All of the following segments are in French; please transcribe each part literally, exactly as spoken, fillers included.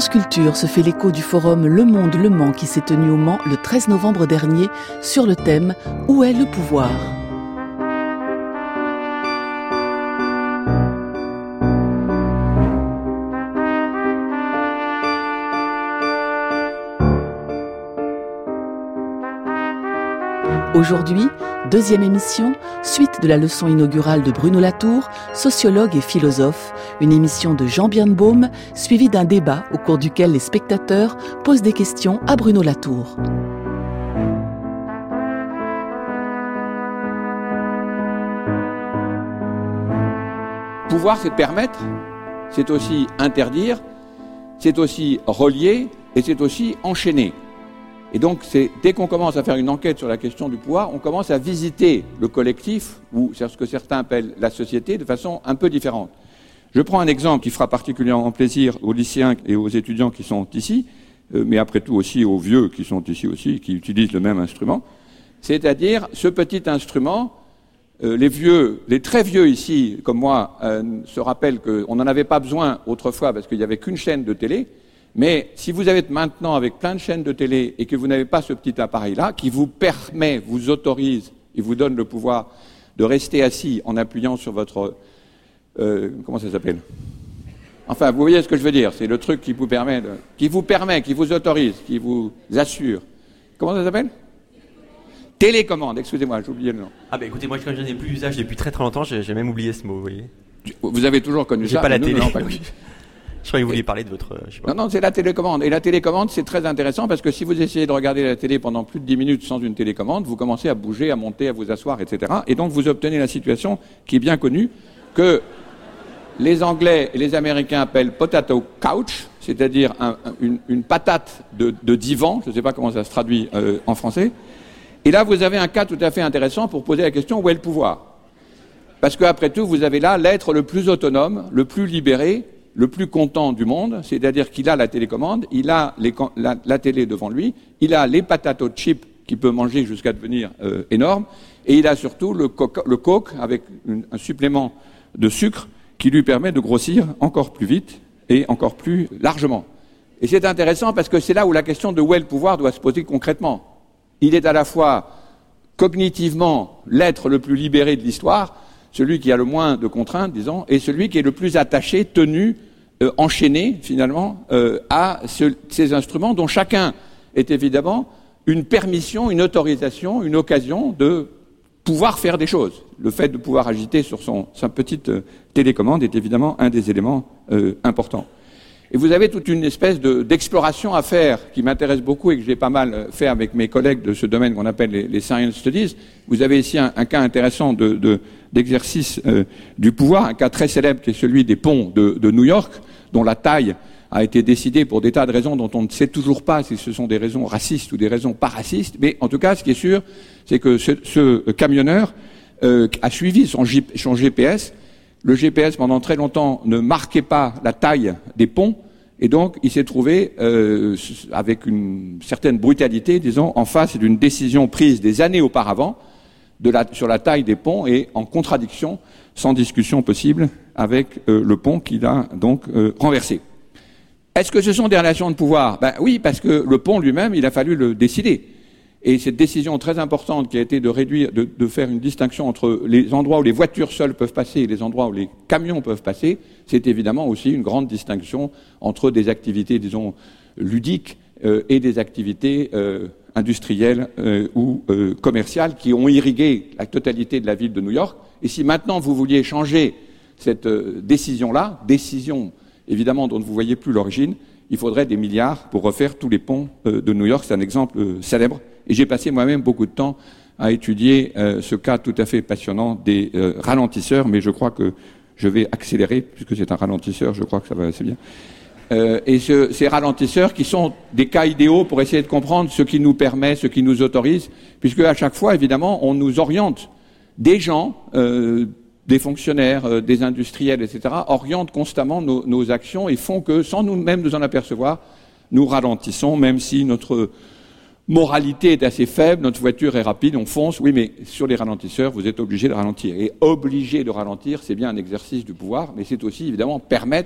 France Culture se fait l'écho du forum Le Monde Le Mans qui s'est tenu au Mans le treize novembre dernier sur le thème « Où est le pouvoir ?» Aujourd'hui, deuxième émission, suite de la leçon inaugurale de Bruno Latour, sociologue et philosophe, une émission de Jean Birnbaum, suivie d'un débat au cours duquel les spectateurs posent des questions à Bruno Latour. Pouvoir, c'est permettre, c'est aussi interdire, c'est aussi relier et c'est aussi enchaîner. Et donc, c'est, dès qu'on commence à faire une enquête sur la question du pouvoir, on commence à visiter le collectif, ou c'est ce que certains appellent la société, de façon un peu différente. Je prends un exemple qui fera particulièrement plaisir aux lycéens et aux étudiants qui sont ici, euh, mais après tout aussi aux vieux qui sont ici aussi, qui utilisent le même instrument. C'est-à-dire, ce petit instrument, euh, les vieux, les très vieux ici, comme moi, euh, se rappellent qu'on n'en avait pas besoin autrefois parce qu'il n'y avait qu'une chaîne de télé. Mais si vous êtes maintenant avec plein de chaînes de télé et que vous n'avez pas ce petit appareil-là, qui vous permet, vous autorise et vous donne le pouvoir de rester assis en appuyant sur votre... Euh, comment ça s'appelle ? Enfin, vous voyez ce que je veux dire, c'est le truc qui vous permet, de, qui vous permet, qui vous autorise, qui vous assure. Comment ça s'appelle ? Télécommande, excusez-moi, j'ai oublié le nom. Ah ben écoutez, moi je n'en ai plus usage depuis très très longtemps, j'ai, j'ai même oublié ce mot, vous voyez. Vous avez toujours connu j'ai ça ? J'ai pas la nous, télé. Non, pas Je croyais que vous vouliez parler de votre... Je sais pas. Non, non, c'est la télécommande. Et la télécommande, c'est très intéressant parce que si vous essayez de regarder la télé pendant plus de dix minutes sans une télécommande, vous commencez à bouger, à monter, à vous asseoir, et cetera. Et donc, vous obtenez la situation qui est bien connue que les Anglais et les Américains appellent potato couch, c'est-à-dire un, une, une patate de, de divan. Je ne sais pas comment ça se traduit euh, en français. Et là, vous avez un cas tout à fait intéressant pour poser la question où est le pouvoir ? Parce qu'après tout, vous avez là l'être le plus autonome, le plus libéré, le plus content du monde, c'est-à-dire qu'il a la télécommande, il a les, la, la télé devant lui, il a les patates chips qu'il peut manger jusqu'à devenir euh, énorme, et il a surtout le, coca, le coke avec une, un supplément de sucre qui lui permet de grossir encore plus vite et encore plus largement. Et c'est intéressant parce que c'est là où la question de où est le pouvoir doit se poser concrètement. Il est à la fois cognitivement l'être le plus libéré de l'histoire, celui qui a le moins de contraintes, disons, et celui qui est le plus attaché, tenu, euh, enchaîné, finalement, euh, à ce, ces instruments dont chacun est évidemment une permission, une autorisation, une occasion de pouvoir faire des choses. Le fait de pouvoir agiter sur son, sa petite euh, télécommande est évidemment un des éléments euh, importants. Et vous avez toute une espèce de, d'exploration à faire qui m'intéresse beaucoup et que j'ai pas mal fait avec mes collègues de ce domaine qu'on appelle les, les Science Studies. Vous avez ici un, un cas intéressant de, de, d'exercice euh, du pouvoir, un cas très célèbre qui est celui des ponts de, de New York, dont la taille a été décidée pour des tas de raisons dont on ne sait toujours pas si ce sont des raisons racistes ou des raisons pas racistes. Mais en tout cas, ce qui est sûr, c'est que ce, ce camionneur euh, a suivi son, G, son G P S. Le G P S, pendant très longtemps, ne marquait pas la taille des ponts, et donc il s'est trouvé, euh, avec une certaine brutalité, disons, en face d'une décision prise des années auparavant de la, sur la taille des ponts, et en contradiction, sans discussion possible, avec euh, le pont qu'il a donc euh, renversé. Est-ce que ce sont des relations de pouvoir ? Ben oui, parce que le pont lui-même, il a fallu le décider. Et cette décision très importante qui a été de réduire, de, de faire une distinction entre les endroits où les voitures seules peuvent passer et les endroits où les camions peuvent passer, c'est évidemment aussi une grande distinction entre des activités, disons, ludiques euh, et des activités euh, industrielles euh, ou euh, commerciales qui ont irrigué la totalité de la ville de New York. Et si maintenant vous vouliez changer cette euh, décision-là, décision évidemment dont vous ne voyez plus l'origine, il faudrait des milliards pour refaire tous les ponts euh, de New York. C'est un exemple euh, célèbre. Et j'ai passé moi-même beaucoup de temps à étudier euh, ce cas tout à fait passionnant des euh, ralentisseurs, mais je crois que je vais accélérer, puisque c'est un ralentisseur, je crois que ça va assez bien. Euh, et ce, ces ralentisseurs qui sont des cas idéaux pour essayer de comprendre ce qui nous permet, ce qui nous autorise, puisque à chaque fois, évidemment, on nous oriente. Des gens, euh, des fonctionnaires, euh, des industriels, et cetera, orientent constamment nos, nos actions et font que, sans nous-mêmes nous en apercevoir, nous ralentissons, même si notre moralité est assez faible, notre voiture est rapide, on fonce, oui, mais sur les ralentisseurs, vous êtes obligé de ralentir. Et obligé de ralentir, c'est bien un exercice du pouvoir, mais c'est aussi, évidemment, permettre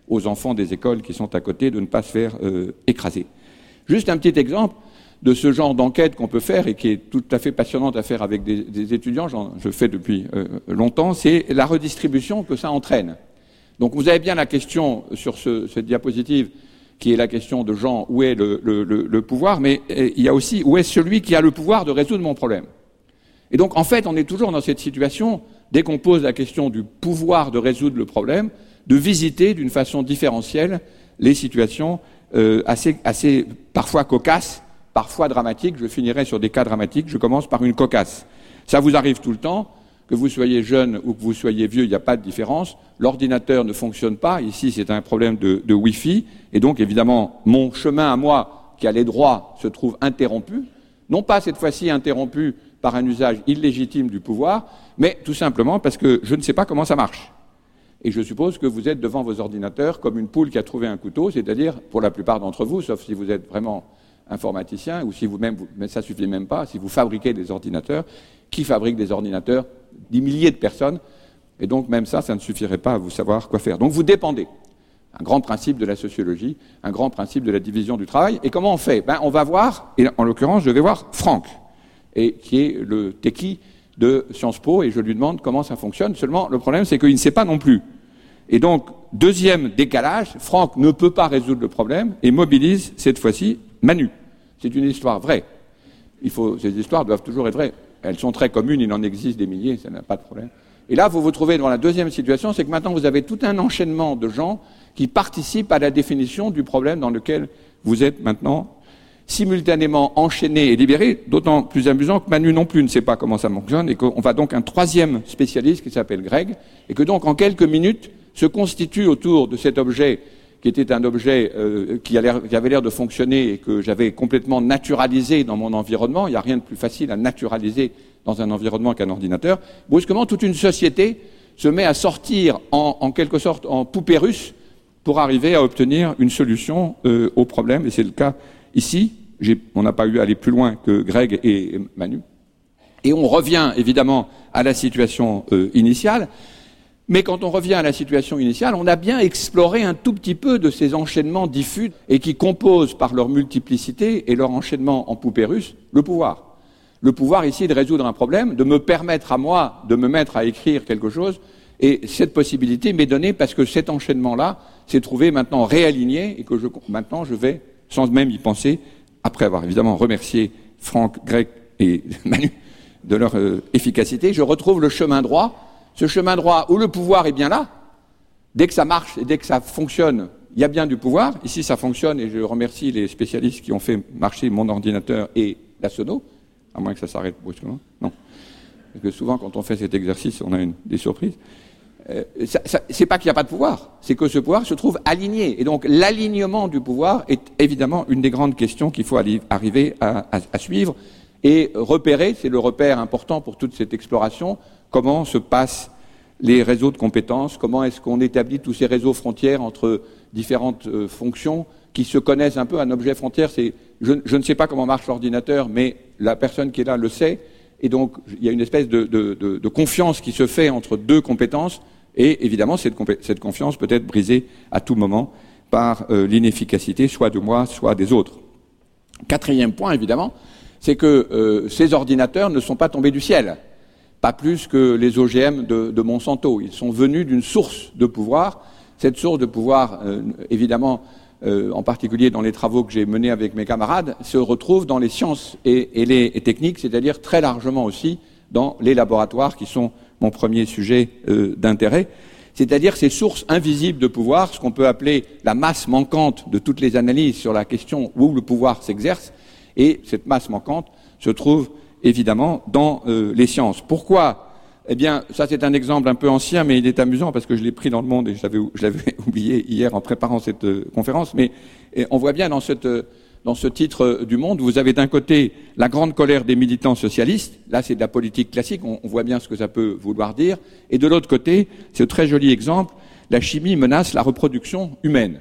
aux enfants des écoles qui sont à côté de ne pas se faire euh, écraser. Juste un petit exemple de ce genre d'enquête qu'on peut faire et qui est tout à fait passionnante à faire avec des, des étudiants, j'en, je le fais depuis euh, longtemps, c'est la redistribution que ça entraîne. Donc vous avez bien la question sur ce, cette diapositive qui est la question de Jean, où est le, le, le, le pouvoir, mais euh, il y a aussi où est celui qui a le pouvoir de résoudre mon problème. Et donc en fait on est toujours dans cette situation, dès qu'on pose la question du pouvoir de résoudre le problème, de visiter d'une façon différentielle les situations euh, assez, assez parfois cocasses, parfois dramatiques. Je finirai sur des cas dramatiques, je commence par une cocasse. Ça vous arrive tout le temps, que vous soyez jeune ou que vous soyez vieux, il n'y a pas de différence. L'ordinateur ne fonctionne pas, ici c'est un problème de, de Wi-Fi, et donc évidemment mon chemin à moi, qui allait droit, se trouve interrompu, non pas cette fois-ci interrompu par un usage illégitime du pouvoir, mais tout simplement parce que je ne sais pas comment ça marche. Et je suppose que vous êtes devant vos ordinateurs comme une poule qui a trouvé un couteau, c'est-à-dire, pour la plupart d'entre vous, sauf si vous êtes vraiment informaticien, ou si vous-même, vous, mais ça ne suffit même pas, si vous fabriquez des ordinateurs, qui fabrique des ordinateurs? Des milliers de personnes, et donc même ça, ça ne suffirait pas à vous savoir quoi faire. Donc vous dépendez. Un grand principe de la sociologie, un grand principe de la division du travail. Et comment on fait? Ben, on va voir, et en l'occurrence, je vais voir Franck, et qui est le techie de Sciences Po, et je lui demande comment ça fonctionne. Seulement, le problème, c'est qu'il ne sait pas non plus. Et donc, deuxième décalage, Franck ne peut pas résoudre le problème et mobilise, cette fois-ci, Manu. C'est une histoire vraie. Il faut, ces histoires doivent toujours être vraies. Elles sont très communes, il en existe des milliers, ça n'a pas de problème. Et là, vous vous trouvez dans la deuxième situation, c'est que maintenant, vous avez tout un enchaînement de gens qui participent à la définition du problème dans lequel vous êtes maintenant simultanément enchaînés et libérés, d'autant plus amusant que Manu non plus ne sait pas comment ça fonctionne, et qu'on va donc un troisième spécialiste qui s'appelle Greg, et que donc en quelques minutes se constitue autour de cet objet qui était un objet euh, qui, a l'air, qui avait l'air de fonctionner et que j'avais complètement naturalisé dans mon environnement. Il n'y a rien de plus facile à naturaliser dans un environnement qu'un ordinateur. Brusquement, toute une société se met à sortir en, en quelque sorte en poupée russe pour arriver à obtenir une solution euh, au problème, et c'est le cas ici. J'ai, on n'a pas eu à aller plus loin que Greg et Manu. Et on revient évidemment à la situation euh, initiale. Mais quand on revient à la situation initiale, on a bien exploré un tout petit peu de ces enchaînements diffus et qui composent par leur multiplicité et leur enchaînement en poupée russe le pouvoir. Le pouvoir ici de résoudre un problème, de me permettre à moi de me mettre à écrire quelque chose, et cette possibilité m'est donnée parce que cet enchaînement-là s'est trouvé maintenant réaligné et que je, maintenant je vais, sans même y penser, après avoir évidemment remercié Franck, Greg et Manu de leur euh, efficacité, je retrouve le chemin droit. Ce chemin droit où le pouvoir est bien là, dès que ça marche et dès que ça fonctionne, il y a bien du pouvoir. Ici, ça fonctionne et je remercie les spécialistes qui ont fait marcher mon ordinateur et la sono, à moins que ça s'arrête brusquement. Non. Parce que souvent, quand on fait cet exercice, on a une, des surprises. Euh, ça, ça, c'est pas qu'il n'y a pas de pouvoir, c'est que ce pouvoir se trouve aligné. Et donc, l'alignement du pouvoir est évidemment une des grandes questions qu'il faut ali- arriver à, à, à suivre et repérer. C'est le repère important pour toute cette exploration. Comment se passent les réseaux de compétences? Comment est-ce qu'on établit tous ces réseaux frontières entre différentes euh, fonctions qui se connaissent un peu? Un objet frontière, c'est je, je ne sais pas comment marche l'ordinateur, mais la personne qui est là le sait. Et donc, il y a une espèce de, de, de, de confiance qui se fait entre deux compétences. Et évidemment, cette, compé- cette confiance peut être brisée à tout moment par euh, l'inefficacité, soit de moi, soit des autres. Quatrième point, évidemment, c'est que euh, ces ordinateurs ne sont pas tombés du ciel. Pas plus que les O G M de, de Monsanto. Ils sont venus d'une source de pouvoir. Cette source de pouvoir, euh, évidemment, euh, en particulier dans les travaux que j'ai menés avec mes camarades, se retrouve dans les sciences et, et les et techniques, c'est-à-dire très largement aussi dans les laboratoires, qui sont mon premier sujet euh, d'intérêt. C'est-à-dire ces sources invisibles de pouvoir, ce qu'on peut appeler la masse manquante de toutes les analyses sur la question où le pouvoir s'exerce. Et cette masse manquante se trouve évidemment dans euh, les sciences. Pourquoi? Eh bien, ça c'est un exemple un peu ancien, mais il est amusant parce que je l'ai pris dans Le Monde et je l'avais, je l'avais oublié hier en préparant cette euh, conférence. Mais et on voit bien dans, cette, euh, dans ce titre euh, du Monde, vous avez d'un côté la grande colère des militants socialistes. Là, c'est de la politique classique. On, on voit bien ce que ça peut vouloir dire. Et de l'autre côté, c'est un très joli exemple. La chimie menace la reproduction humaine.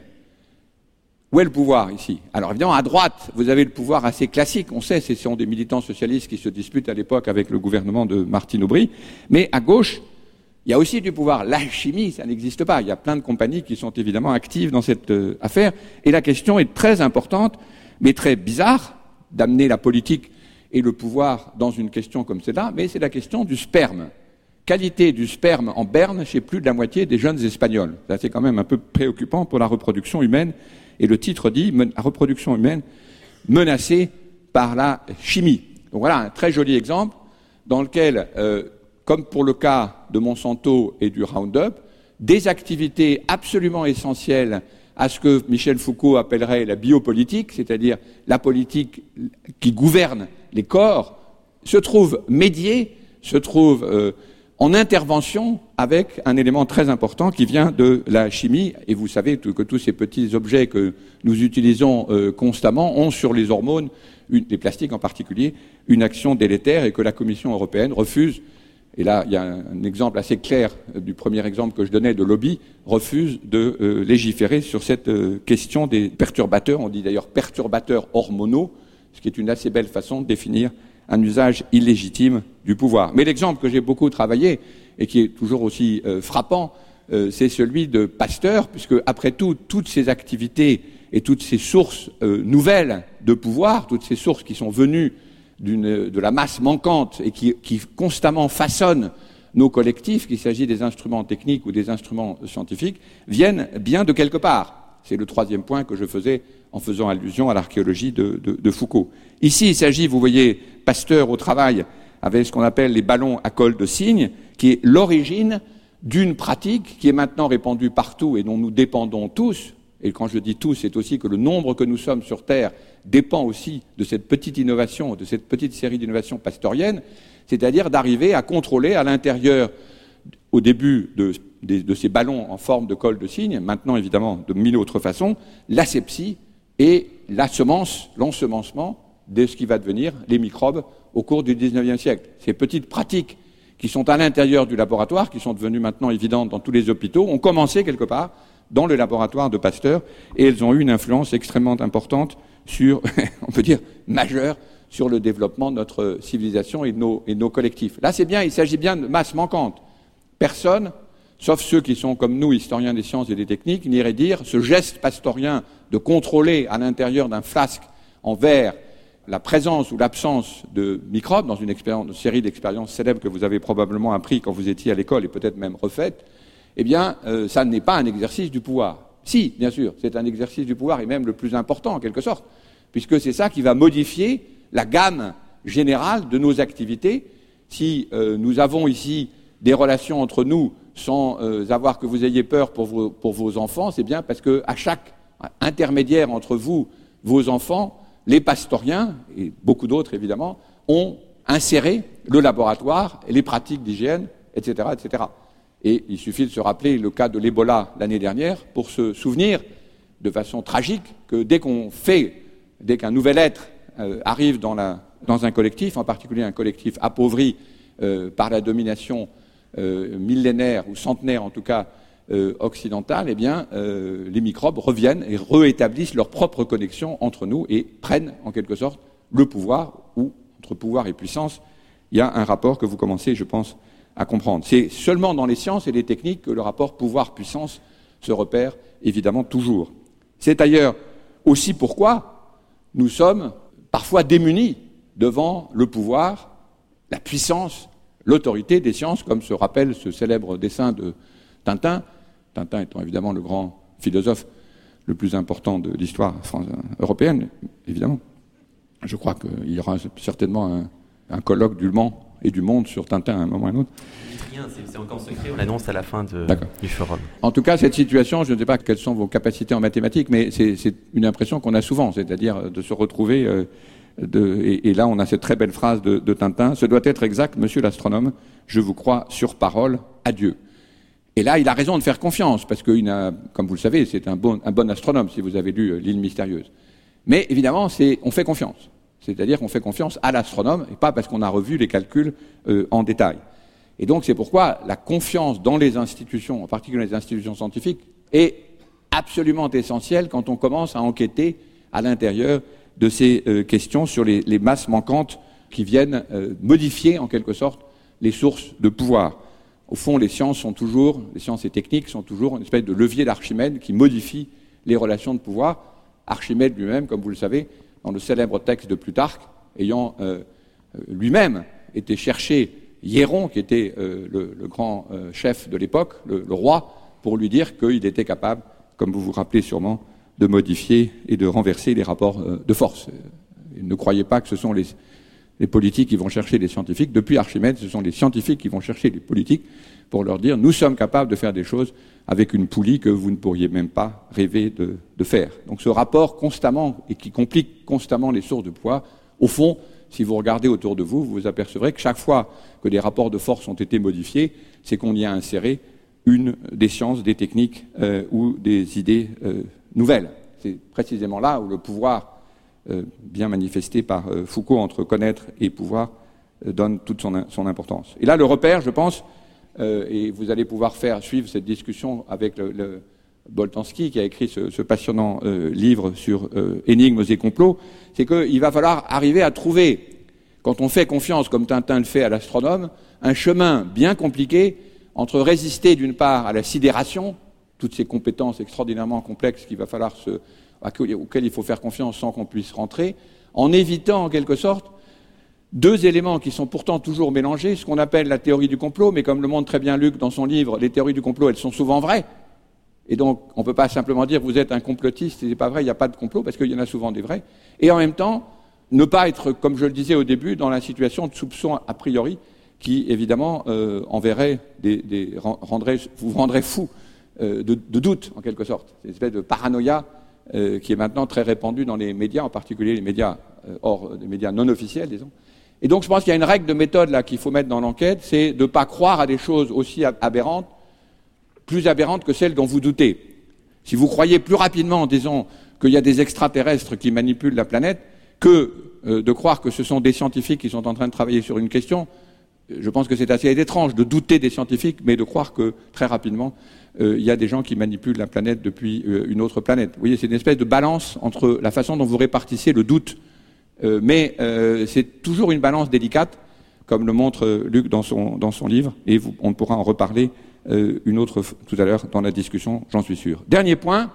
Où est le pouvoir ici? Alors évidemment, à droite, vous avez le pouvoir assez classique. On sait, ce sont des militants socialistes qui se disputent à l'époque avec le gouvernement de Martine Aubry. Mais à gauche, Il y a aussi du pouvoir. La chimie, ça n'existe pas. Il y a plein de compagnies qui sont évidemment actives dans cette euh, affaire. Et la question est très importante, mais très bizarre, d'amener la politique et le pouvoir dans une question comme celle-là, mais c'est la question du sperme. Qualité du sperme en Berne chez plus de la moitié des jeunes Espagnols. Ça, c'est quand même un peu préoccupant pour la reproduction humaine. Et le titre dit « Reproduction humaine menacée par la chimie ». Donc voilà un très joli exemple dans lequel, euh, comme pour le cas de Monsanto et du Roundup, des activités absolument essentielles à ce que Michel Foucault appellerait la biopolitique, c'est-à-dire la politique qui gouverne les corps, se trouvent médiées, se trouvent euh, en intervention avec un élément très important qui vient de la chimie. Et vous savez que tous ces petits objets que nous utilisons euh, constamment ont sur les hormones, une, les plastiques en particulier, une action délétère et que la Commission européenne refuse. Et là, il y a un, un exemple assez clair euh, du premier exemple que je donnais de lobby, refuse de euh, légiférer sur cette euh, question des perturbateurs. On dit d'ailleurs perturbateurs hormonaux, ce qui est une assez belle façon de définir un usage illégitime du pouvoir. Mais l'exemple que j'ai beaucoup travaillé et qui est toujours aussi euh, frappant, euh, c'est celui de Pasteur, puisque après tout, toutes ces activités et toutes ces sources euh, nouvelles de pouvoir, toutes ces sources qui sont venues d'une, de la masse manquante et qui, qui constamment façonnent nos collectifs, qu'il s'agit des instruments techniques ou des instruments scientifiques, viennent bien de quelque part. C'est le troisième point que je faisais en faisant allusion à l'archéologie de, de, de Foucault. Ici, il s'agit, vous voyez, Pasteur au travail avec ce qu'on appelle les ballons à col de cygne, qui est l'origine d'une pratique qui est maintenant répandue partout et dont nous dépendons tous. Et quand je dis tous, c'est aussi que le nombre que nous sommes sur Terre dépend aussi de cette petite innovation, de cette petite série d'innovations pasteuriennes, c'est-à-dire d'arriver à contrôler à l'intérieur, au début de, de, de ces ballons en forme de col de cygne, maintenant évidemment de mille autres façons, l'asepsie et la semence, l'ensemencement de ce qui va devenir les microbes au cours du dix-neuvième siècle. Ces petites pratiques qui sont à l'intérieur du laboratoire, qui sont devenues maintenant évidentes dans tous les hôpitaux, ont commencé quelque part dans le laboratoire de Pasteur et elles ont eu une influence extrêmement importante sur, on peut dire, majeure, sur le développement de notre civilisation et de nos, et de nos collectifs. Là, c'est bien, il s'agit bien de masse manquante. Personne, sauf ceux qui sont comme nous, historiens des sciences et des techniques, n'irait dire ce geste pastorien de contrôler à l'intérieur d'un flasque en verre la présence ou l'absence de microbes dans une, expérience, une série d'expériences célèbres que vous avez probablement appris quand vous étiez à l'école et peut-être même refaites, eh bien, euh, ça n'est pas un exercice du pouvoir. Si, bien sûr, c'est un exercice du pouvoir et même le plus important en quelque sorte, puisque c'est ça qui va modifier la gamme générale de nos activités. Si euh, nous avons ici des relations entre nous sans euh, avoir que vous ayez peur pour vos, pour vos enfants, c'est bien parce qu'à chaque intermédiaire entre vous, vos enfants, les pastoriens, et beaucoup d'autres évidemment, ont inséré le laboratoire et les pratiques d'hygiène, et cetera, et cetera. Et il suffit de se rappeler le cas de l'Ebola l'année dernière pour se souvenir de façon tragique que dès qu'on fait, dès qu'un nouvel être euh, arrive dans, la, dans un collectif, en particulier un collectif appauvri euh, par la domination euh, millénaire ou centenaire en tout cas euh, occidentale, eh bien euh, les microbes reviennent et réétablissent leur propre connexion entre nous et prennent en quelque sorte le pouvoir, ou entre pouvoir et puissance, il y a un rapport que vous commencez, je pense, à comprendre. C'est seulement dans les sciences et les techniques que le rapport pouvoir-puissance se repère, évidemment, toujours. C'est d'ailleurs aussi pourquoi nous sommes parfois démunis devant le pouvoir, la puissance, l'autorité des sciences, comme se rappelle ce célèbre dessin de Tintin, Tintin étant évidemment le grand philosophe le plus important de l'histoire européenne, évidemment. Je crois qu'il y aura certainement un, un colloque du Mans et du Monde sur Tintin à un moment ou à un autre. Rien, c'est, c'est encore secret, on l'annonce à la fin de, du forum. En tout cas, cette situation, je ne sais pas quelles sont vos capacités en mathématiques, mais c'est, c'est une impression qu'on a souvent, c'est-à-dire de se retrouver... Euh, de, et, et là, on a cette très belle phrase de, de Tintin, « Ce doit être exact, monsieur l'astronome, je vous crois sur parole, adieu ». Et là, il a raison de faire confiance, parce que, a, comme vous le savez, c'est un bon, un bon astronome, si vous avez lu L'île mystérieuse. Mais évidemment, c'est, on fait confiance. C'est-à-dire qu'on fait confiance à l'astronome, et pas parce qu'on a revu les calculs euh, en détail. Et donc, c'est pourquoi la confiance dans les institutions, en particulier les institutions scientifiques, est absolument essentielle quand on commence à enquêter à l'intérieur de ces euh, questions sur les, les masses manquantes qui viennent euh, modifier, en quelque sorte, les sources de pouvoir. au fond, les sciences sont toujours, les sciences et techniques sont toujours une espèce de levier d'Archimède qui modifie les relations de pouvoir. Archimède lui-même, comme vous le savez, dans le célèbre texte de Plutarque, ayant euh, lui-même été chercher Hiéron, qui était euh, le, le grand euh, chef de l'époque, le, le roi, pour lui dire qu'il était capable, comme vous vous rappelez sûrement, de modifier et de renverser les rapports euh, de force. Et ne croyez pas que ce sont les, les politiques qui vont chercher les scientifiques. Depuis Archimède, ce sont les scientifiques qui vont chercher les politiques pour leur dire « nous sommes capables de faire des choses avec une poulie que vous ne pourriez même pas rêver de, de faire ». Donc ce rapport constamment, et qui complique constamment les sources de poids, au fond, si vous regardez autour de vous, vous vous apercevrez que chaque fois que des rapports de force ont été modifiés, c'est qu'on y a inséré une des sciences, des techniques euh, ou des idées euh, nouvelles. C'est précisément là où le pouvoir, euh, bien manifesté par euh, Foucault entre connaître et pouvoir, euh, donne toute son, son importance. Et là, le repère, je pense, euh, et vous allez pouvoir faire suivre cette discussion avec le, le Boltanski, qui a écrit ce, ce passionnant euh, livre sur euh, énigmes et complots, c'est qu'il va falloir arriver à trouver, quand on fait confiance, comme Tintin le fait à l'astronome, un chemin bien compliqué entre résister d'une part à la sidération, toutes ces compétences extraordinairement complexes qu'il va falloir se, auxquelles il faut faire confiance sans qu'on puisse rentrer, en évitant en quelque sorte deux éléments qui sont pourtant toujours mélangés, ce qu'on appelle la théorie du complot, mais comme le montre très bien Luc dans son livre, les théories du complot, elles sont souvent vraies. Et donc, on ne peut pas simplement dire vous êtes un complotiste, c'est pas vrai, il n'y a pas de complot, parce qu'il y en a souvent des vrais. Et en même temps, ne pas être, comme je le disais au début, dans la situation de soupçon a priori, qui évidemment euh, enverrait des, des rendrait, vous rendrait fou euh, de, de doute, en quelque sorte. C'est une espèce de paranoïa euh, qui est maintenant très répandue dans les médias, en particulier les médias euh, hors des médias non officiels, disons. Et donc, je pense qu'il y a une règle de méthode là qu'il faut mettre dans l'enquête, c'est de ne pas croire à des choses aussi aberrantes, plus aberrantes que celles dont vous doutez. Si vous croyez plus rapidement, disons, qu'il y a des extraterrestres qui manipulent la planète, que euh, de croire que ce sont des scientifiques qui sont en train de travailler sur une question, je pense que c'est assez étrange de douter des scientifiques, mais de croire que très rapidement, euh, il y a des gens qui manipulent la planète depuis euh, une autre planète. Vous voyez, c'est une espèce de balance entre la façon dont vous répartissez le doute, euh, mais euh, c'est toujours une balance délicate, comme le montre Luc dans son, dans son livre, et vous, on pourra en reparler euh, une autre f- tout à l'heure dans la discussion, j'en suis sûr. Dernier point,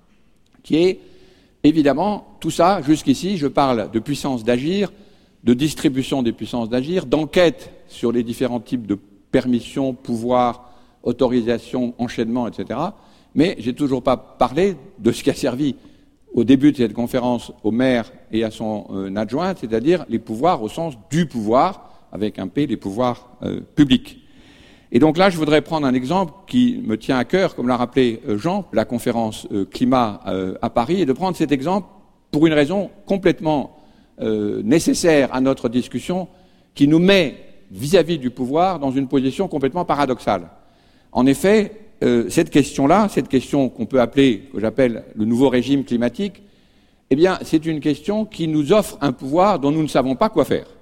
qui est évidemment, tout ça, jusqu'ici, je parle de puissance d'agir, de distribution des puissances d'agir, d'enquête sur les différents types de permissions, pouvoirs, autorisations, enchaînements, et cetera. Mais j'ai toujours pas parlé de ce qui a servi au début de cette conférence au maire et à son euh, adjoint, c'est-à-dire les pouvoirs au sens du pouvoir, avec un P, les pouvoirs euh, publics. Et donc là, je voudrais prendre un exemple qui me tient à cœur, comme l'a rappelé euh, Jean, la conférence euh, climat euh, à Paris, et de prendre cet exemple pour une raison complètement euh, nécessaire à notre discussion, qui nous met vis-à-vis du pouvoir dans une position complètement paradoxale. En effet, euh, cette question-là, cette question qu'on peut appeler, que j'appelle le nouveau régime climatique, eh bien, c'est une question qui nous offre un pouvoir dont nous ne savons pas quoi faire.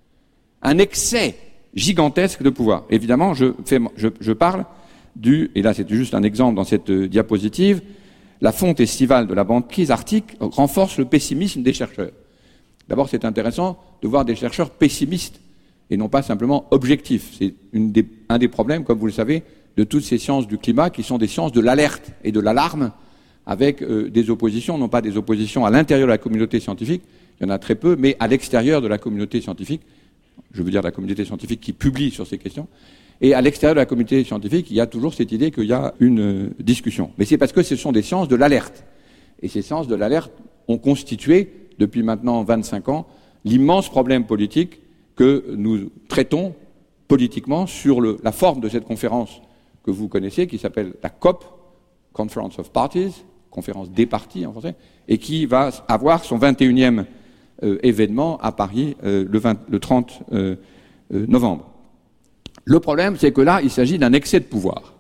Un excès gigantesque de pouvoir. Évidemment, je, fais, je, je parle du, et là c'est juste un exemple dans cette euh, diapositive, la fonte estivale de la banquise arctique renforce le pessimisme des chercheurs. D'abord, c'est intéressant de voir des chercheurs pessimistes et non pas simplement objectifs. C'est une des, un des problèmes, comme vous le savez, de toutes ces sciences du climat qui sont des sciences de l'alerte et de l'alarme avec euh, des oppositions, non pas des oppositions à l'intérieur de la communauté scientifique, il y en a très peu, mais à l'extérieur de la communauté scientifique, je veux dire la communauté scientifique qui publie sur ces questions, et à l'extérieur de la communauté scientifique, il y a toujours cette idée qu'il y a une euh, discussion. Mais c'est parce que ce sont des sciences de l'alerte. Et ces sciences de l'alerte ont constitué, depuis maintenant vingt-cinq ans, l'immense problème politique que nous traitons politiquement sur le, la forme de cette conférence que vous connaissez, qui s'appelle la C O P, Conference of Parties, conférence des partis en français, et qui va avoir son vingt et unième euh, événement à Paris euh, le, vingt, le trente euh, euh, novembre. Le problème, c'est que là, il s'agit d'un excès de pouvoir.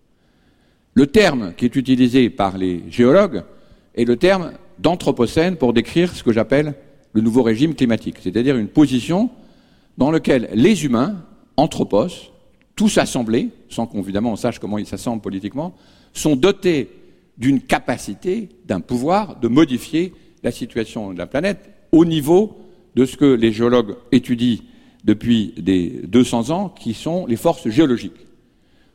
Le terme qui est utilisé par les géologues est le terme d'anthropocène pour décrire ce que j'appelle le nouveau régime climatique, c'est-à-dire une position dans laquelle les humains, anthropos, tous assemblés, sans qu'évidemment on sache comment ils s'assemblent politiquement, sont dotés d'une capacité, d'un pouvoir de modifier la situation de la planète au niveau de ce que les géologues étudient depuis des deux cents ans, qui sont les forces géologiques.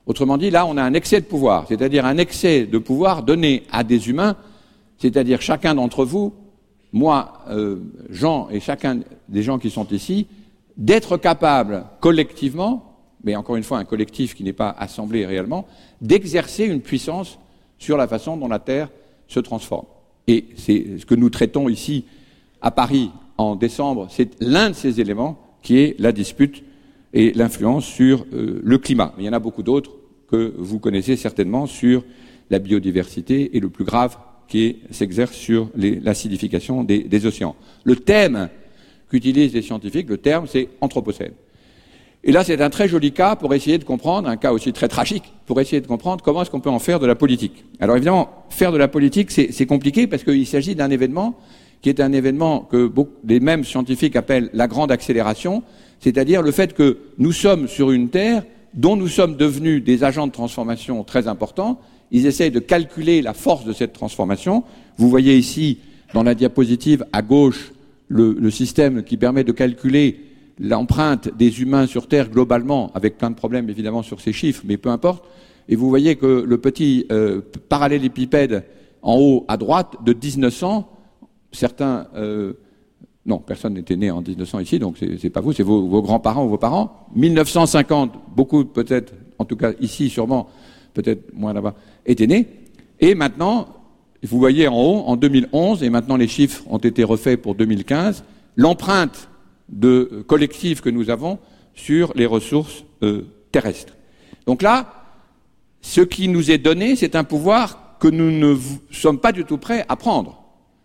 Autrement dit, là, on a un excès de pouvoir, c'est-à-dire un excès de pouvoir donné à des humains, c'est-à-dire chacun d'entre vous, moi, euh, Jean et chacun des gens qui sont ici, d'être capable collectivement, mais encore une fois un collectif qui n'est pas assemblé réellement, d'exercer une puissance sur la façon dont la Terre se transforme. Et c'est ce que nous traitons ici à Paris en décembre, c'est l'un de ces éléments qui est la dispute et l'influence sur euh, le climat. Mais il y en a beaucoup d'autres que vous connaissez certainement sur la biodiversité et le plus grave qui s'exerce sur les, l'acidification des, des océans. Le thème qu'utilisent les scientifiques, le terme, c'est anthropocène. Et là, c'est un très joli cas pour essayer de comprendre, un cas aussi très tragique, pour essayer de comprendre comment est-ce qu'on peut en faire de la politique. Alors évidemment, faire de la politique, c'est, c'est compliqué parce qu'il s'agit d'un événement qui est un événement que beaucoup, les mêmes scientifiques appellent la grande accélération, c'est-à-dire le fait que nous sommes sur une Terre dont nous sommes devenus des agents de transformation très importants. Ils essayent de calculer la force de cette transformation. Vous voyez ici, dans la diapositive à gauche, le, le système qui permet de calculer l'empreinte des humains sur Terre globalement, avec plein de problèmes évidemment sur ces chiffres, mais peu importe. Et vous voyez que le petit euh, parallélépipède en haut à droite de dix-neuf cents, certains... Euh, non, personne n'était né en dix-neuf cents ici, donc c'est, c'est pas vous, c'est vos, vos grands-parents ou vos parents. mille neuf cent cinquante, beaucoup peut-être, en tout cas ici sûrement, peut-être moins là-bas, étaient nés. Et maintenant, vous voyez en haut, en deux mille onze, et maintenant les chiffres ont été refaits pour deux mille quinze, l'empreinte de euh, collective que nous avons sur les ressources euh, terrestres. Donc là, ce qui nous est donné, c'est un pouvoir que nous ne v- sommes pas du tout prêts à prendre.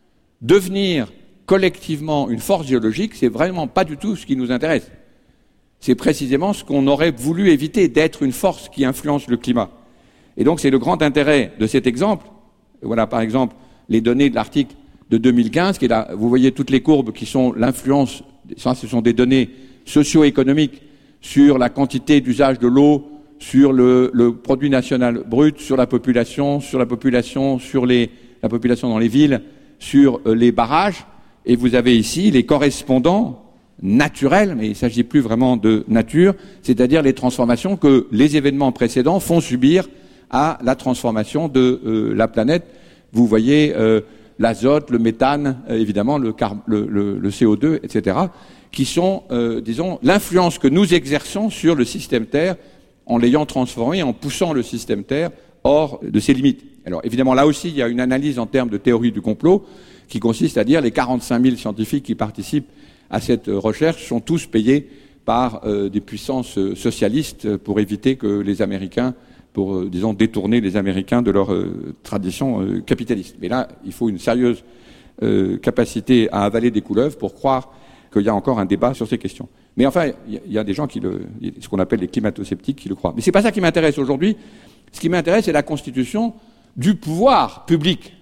Devenir collectivement une force géologique, c'est vraiment pas du tout ce qui nous intéresse. C'est précisément ce qu'on aurait voulu éviter, d'être une force qui influence le climat. Et donc c'est le grand intérêt de cet exemple. Voilà par exemple les données de l'article de deux mille quinze, qui est là, vous voyez toutes les courbes qui sont l'influence, ça ce sont des données socio-économiques sur la quantité d'usage de l'eau, sur le, le produit national brut, sur la population, sur la population, sur les, la population dans les villes, sur euh, les barrages. Et vous avez ici les correspondants naturels, mais il ne s'agit plus vraiment de nature, c'est-à-dire les transformations que les événements précédents font subir à la transformation de euh, la planète. Vous voyez euh, l'azote, le méthane, euh, évidemment, le, car- le, le, le C O deux, et cetera, qui sont, euh, disons, l'influence que nous exerçons sur le système Terre en l'ayant transformé, en poussant le système Terre hors de ses limites. Alors évidemment, là aussi, il y a une analyse en termes de théorie du complot, qui consiste à dire les quarante-cinq mille scientifiques qui participent à cette recherche sont tous payés par euh, des puissances euh, socialistes pour éviter que les Américains, pour, euh, disons, détourner les Américains de leur euh, tradition euh, capitaliste. Mais là, il faut une sérieuse euh, capacité à avaler des couleuvres pour croire qu'il y a encore un débat sur ces questions. Mais enfin, il y, y a des gens qui le, ce qu'on appelle les climato-sceptiques qui le croient. Mais c'est pas ça qui m'intéresse aujourd'hui. Ce qui m'intéresse, c'est la constitution du pouvoir public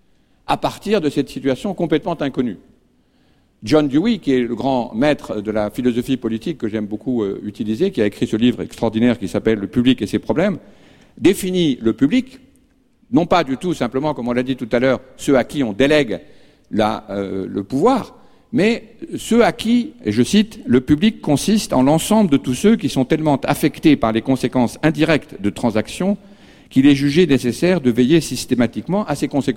à partir de cette situation complètement inconnue. John Dewey, qui est le grand maître de la philosophie politique que j'aime beaucoup euh, utiliser, qui a écrit ce livre extraordinaire qui s'appelle « Le public et ses problèmes », définit le public, non pas du tout simplement, comme on l'a dit tout à l'heure, ceux à qui on délègue la, euh, le pouvoir, mais ceux à qui, et je cite, « le public consiste en l'ensemble de tous ceux qui sont tellement affectés par les conséquences indirectes de transactions qu'il est jugé nécessaire de veiller systématiquement à ces conséquences ».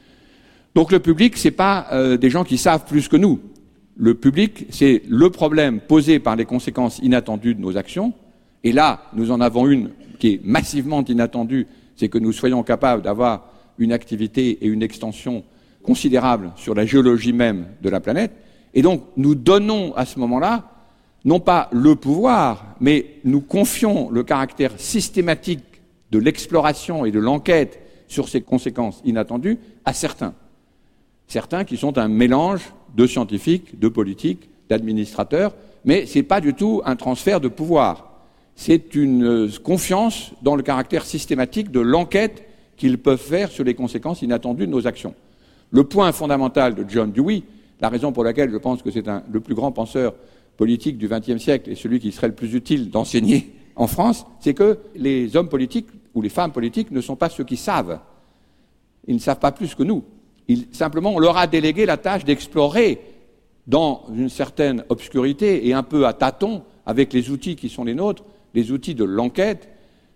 Donc le public, c'est pas euh, des gens qui savent plus que nous. Le public, c'est le problème posé par les conséquences inattendues de nos actions. Et là, nous en avons une qui est massivement inattendue, c'est que nous soyons capables d'avoir une activité et une extension considérable sur la géologie même de la planète. Et donc, nous donnons à ce moment-là, non pas le pouvoir, mais nous confions le caractère systématique de l'exploration et de l'enquête sur ces conséquences inattendues à certains. Certains qui sont un mélange de scientifiques, de politiques, d'administrateurs, mais ce n'est pas du tout un transfert de pouvoir. C'est une confiance dans le caractère systématique de l'enquête qu'ils peuvent faire sur les conséquences inattendues de nos actions. Le point fondamental de John Dewey, la raison pour laquelle je pense que c'est un, le plus grand penseur politique du vingtième siècle et celui qui serait le plus utile d'enseigner en France, c'est que les hommes politiques ou les femmes politiques ne sont pas ceux qui savent. Ils ne savent pas plus que nous. Il, simplement, on leur a délégué la tâche d'explorer dans une certaine obscurité et un peu à tâtons, avec les outils qui sont les nôtres, les outils de l'enquête,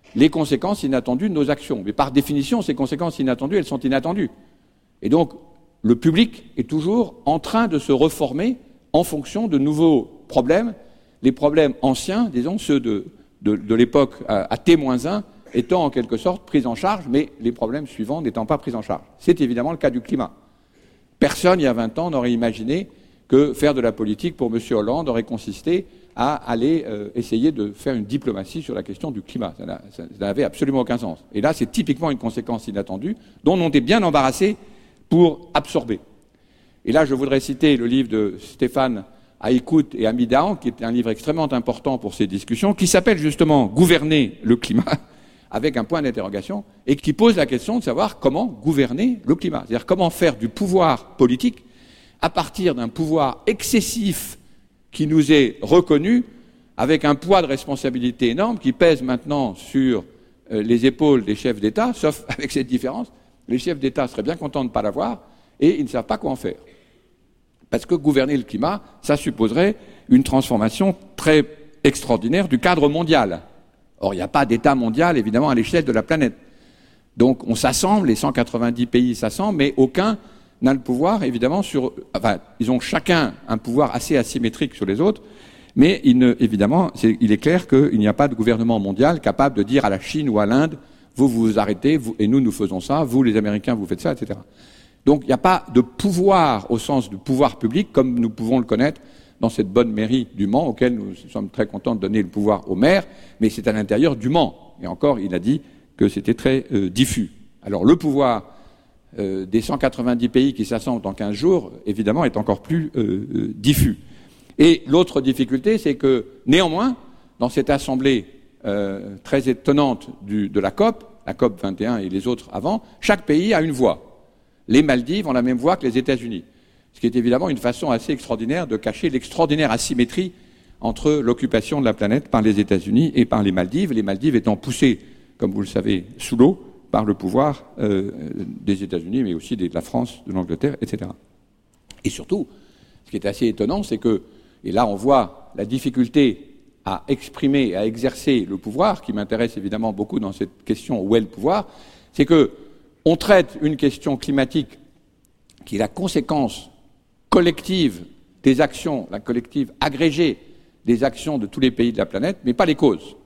les conséquences inattendues de nos actions. Mais par définition, ces conséquences inattendues, elles sont inattendues. Et donc, le public est toujours en train de se reformer en fonction de nouveaux problèmes. Les problèmes anciens, disons, ceux de, de, de l'époque à, à T moins un, étant en quelque sorte pris en charge, mais les problèmes suivants n'étant pas pris en charge. C'est évidemment le cas du climat. Personne, il y a vingt ans, n'aurait imaginé que faire de la politique pour M. Hollande aurait consisté à aller euh, essayer de faire une diplomatie sur la question du climat. Ça, n'a, ça, ça n'avait absolument aucun sens. Et là, c'est typiquement une conséquence inattendue dont on est bien embarrassé pour absorber. Et là, je voudrais citer le livre de Stéphane Haïkout et Ami Dahan, qui est un livre extrêmement important pour ces discussions, qui s'appelle justement « Gouverner le climat », avec un point d'interrogation, et qui pose la question de savoir comment gouverner le climat. C'est-à-dire comment faire du pouvoir politique, à partir d'un pouvoir excessif qui nous est reconnu, avec un poids de responsabilité énorme qui pèse maintenant sur euh, les épaules des chefs d'État, sauf avec cette différence, les chefs d'État seraient bien contents de ne pas l'avoir, et ils ne savent pas quoi en faire. Parce que gouverner le climat, ça supposerait une transformation très extraordinaire du cadre mondial. Or, il n'y a pas d'État mondial, évidemment, à l'échelle de la planète. Donc, on s'assemble, les cent quatre-vingt-dix pays s'assemblent, mais aucun n'a le pouvoir, évidemment, sur... Enfin, ils ont chacun un pouvoir assez asymétrique sur les autres, mais il ne, évidemment, c'est, il est clair qu'il n'y a pas de gouvernement mondial capable de dire à la Chine ou à l'Inde, vous, vous vous arrêtez, vous, et nous, nous faisons ça, vous, les Américains, vous faites ça, et cetera. Donc, il n'y a pas de pouvoir au sens du pouvoir public, comme nous pouvons le connaître dans cette bonne mairie du Mans, auquel nous sommes très contents de donner le pouvoir au maire, mais c'est à l'intérieur du Mans. Et encore, il a dit que c'était très euh, diffus. Alors, le pouvoir euh, des cent quatre-vingt-dix pays qui s'assemblent dans quinze jours, évidemment, est encore plus euh, euh, diffus. Et l'autre difficulté, c'est que, néanmoins, dans cette assemblée euh, très étonnante du, de la COP, la COP vingt et un et les autres avant, chaque pays a une voix. Les Maldives ont la même voix que les États-Unis. Ce qui est évidemment une façon assez extraordinaire de cacher l'extraordinaire asymétrie entre l'occupation de la planète par les États-Unis et par les Maldives, les Maldives étant poussées, comme vous le savez, sous l'eau par le pouvoir euh, des États-Unis, mais aussi de la France, de l'Angleterre, et cetera. Et surtout, ce qui est assez étonnant, c'est que, et là on voit la difficulté à exprimer, à exercer le pouvoir, qui m'intéresse évidemment beaucoup dans cette question où est le pouvoir, c'est que on traite une question climatique qui est la conséquence collective des actions, la collective agrégée des actions de tous les pays de la planète, mais pas les causes.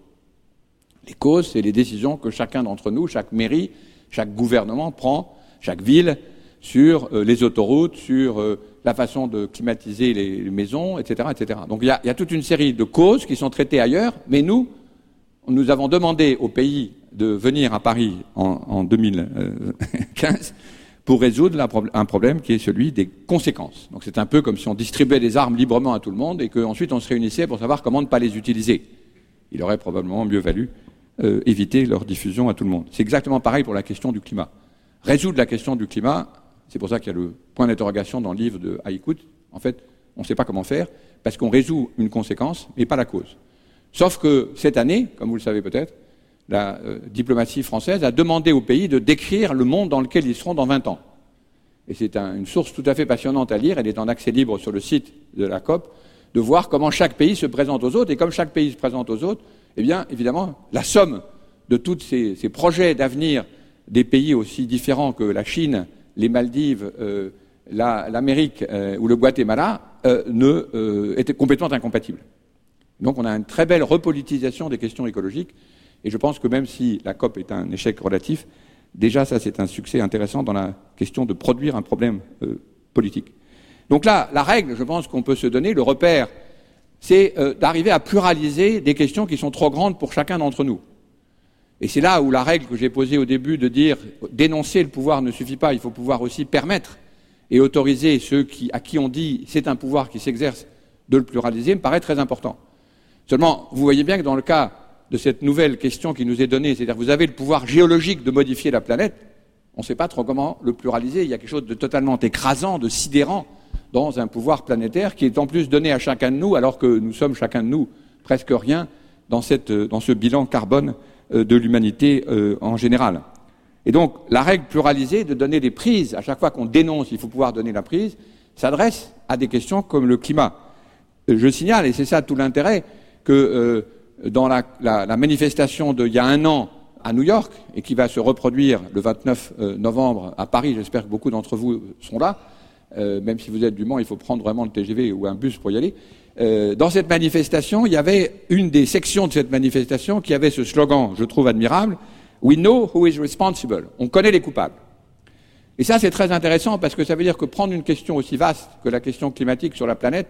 Les causes, c'est les décisions que chacun d'entre nous, chaque mairie, chaque gouvernement prend, chaque ville, sur euh, les autoroutes, sur euh, la façon de climatiser les, les maisons, et cetera, et cetera. Donc il y a, y a toute une série de causes qui sont traitées ailleurs, mais nous, nous avons demandé aux pays de venir à Paris en, en deux mille quinze pour résoudre un problème qui est celui des conséquences. Donc c'est un peu comme si on distribuait des armes librement à tout le monde et qu'ensuite on se réunissait pour savoir comment ne pas les utiliser. Il aurait probablement mieux valu euh, éviter leur diffusion à tout le monde. C'est exactement pareil pour la question du climat. Résoudre la question du climat, c'est pour ça qu'il y a le point d'interrogation dans le livre de Haïkout. En fait, on ne sait pas comment faire, parce qu'on résout une conséquence, mais pas la cause. Sauf que cette année, comme vous le savez peut-être, la euh, diplomatie française a demandé aux pays de décrire le monde dans lequel ils seront dans vingt ans. Et c'est un, une source tout à fait passionnante à lire, elle est en accès libre sur le site de la COP, de voir comment chaque pays se présente aux autres, et comme chaque pays se présente aux autres, eh bien, évidemment, la somme de tous ces, ces projets d'avenir des pays aussi différents que la Chine, les Maldives, euh, la, l'Amérique euh, ou le Guatemala, euh, ne, euh, était complètement incompatible. Donc on a une très belle repolitisation des questions écologiques, et je pense que même si la COP est un échec relatif, déjà ça c'est un succès intéressant dans la question de produire un problème euh, politique. Donc là, la règle, je pense qu'on peut se donner, le repère, c'est euh, d'arriver à pluraliser des questions qui sont trop grandes pour chacun d'entre nous. Et c'est là où la règle que j'ai posée au début de dire dénoncer le pouvoir ne suffit pas, il faut pouvoir aussi permettre et autoriser ceux qui, à qui on dit c'est un pouvoir qui s'exerce de le pluraliser, me paraît très important. Seulement, vous voyez bien que dans le cas de cette nouvelle question qui nous est donnée, c'est-à-dire vous avez le pouvoir géologique de modifier la planète, on ne sait pas trop comment le pluraliser, il y a quelque chose de totalement écrasant, de sidérant dans un pouvoir planétaire qui est en plus donné à chacun de nous, alors que nous sommes chacun de nous presque rien dans, cette, dans ce bilan carbone de l'humanité euh, en général. Et donc, la règle pluralisée de donner des prises, à chaque fois qu'on dénonce, il faut pouvoir donner la prise, s'adresse à des questions comme le climat. Je signale, et c'est ça tout l'intérêt, que euh, dans la, la, la manifestation d'il y a un an à New York, et qui va se reproduire le vingt-neuf novembre à Paris. J'espère que beaucoup d'entre vous sont là. Euh, même si vous êtes du Mans, il faut prendre vraiment le T G V ou un bus pour y aller. Euh, dans cette manifestation, il y avait une des sections de cette manifestation qui avait ce slogan, je trouve admirable, « We know who is responsible ». On connaît les coupables. Et ça, c'est très intéressant parce que ça veut dire que prendre une question aussi vaste que la question climatique sur la planète,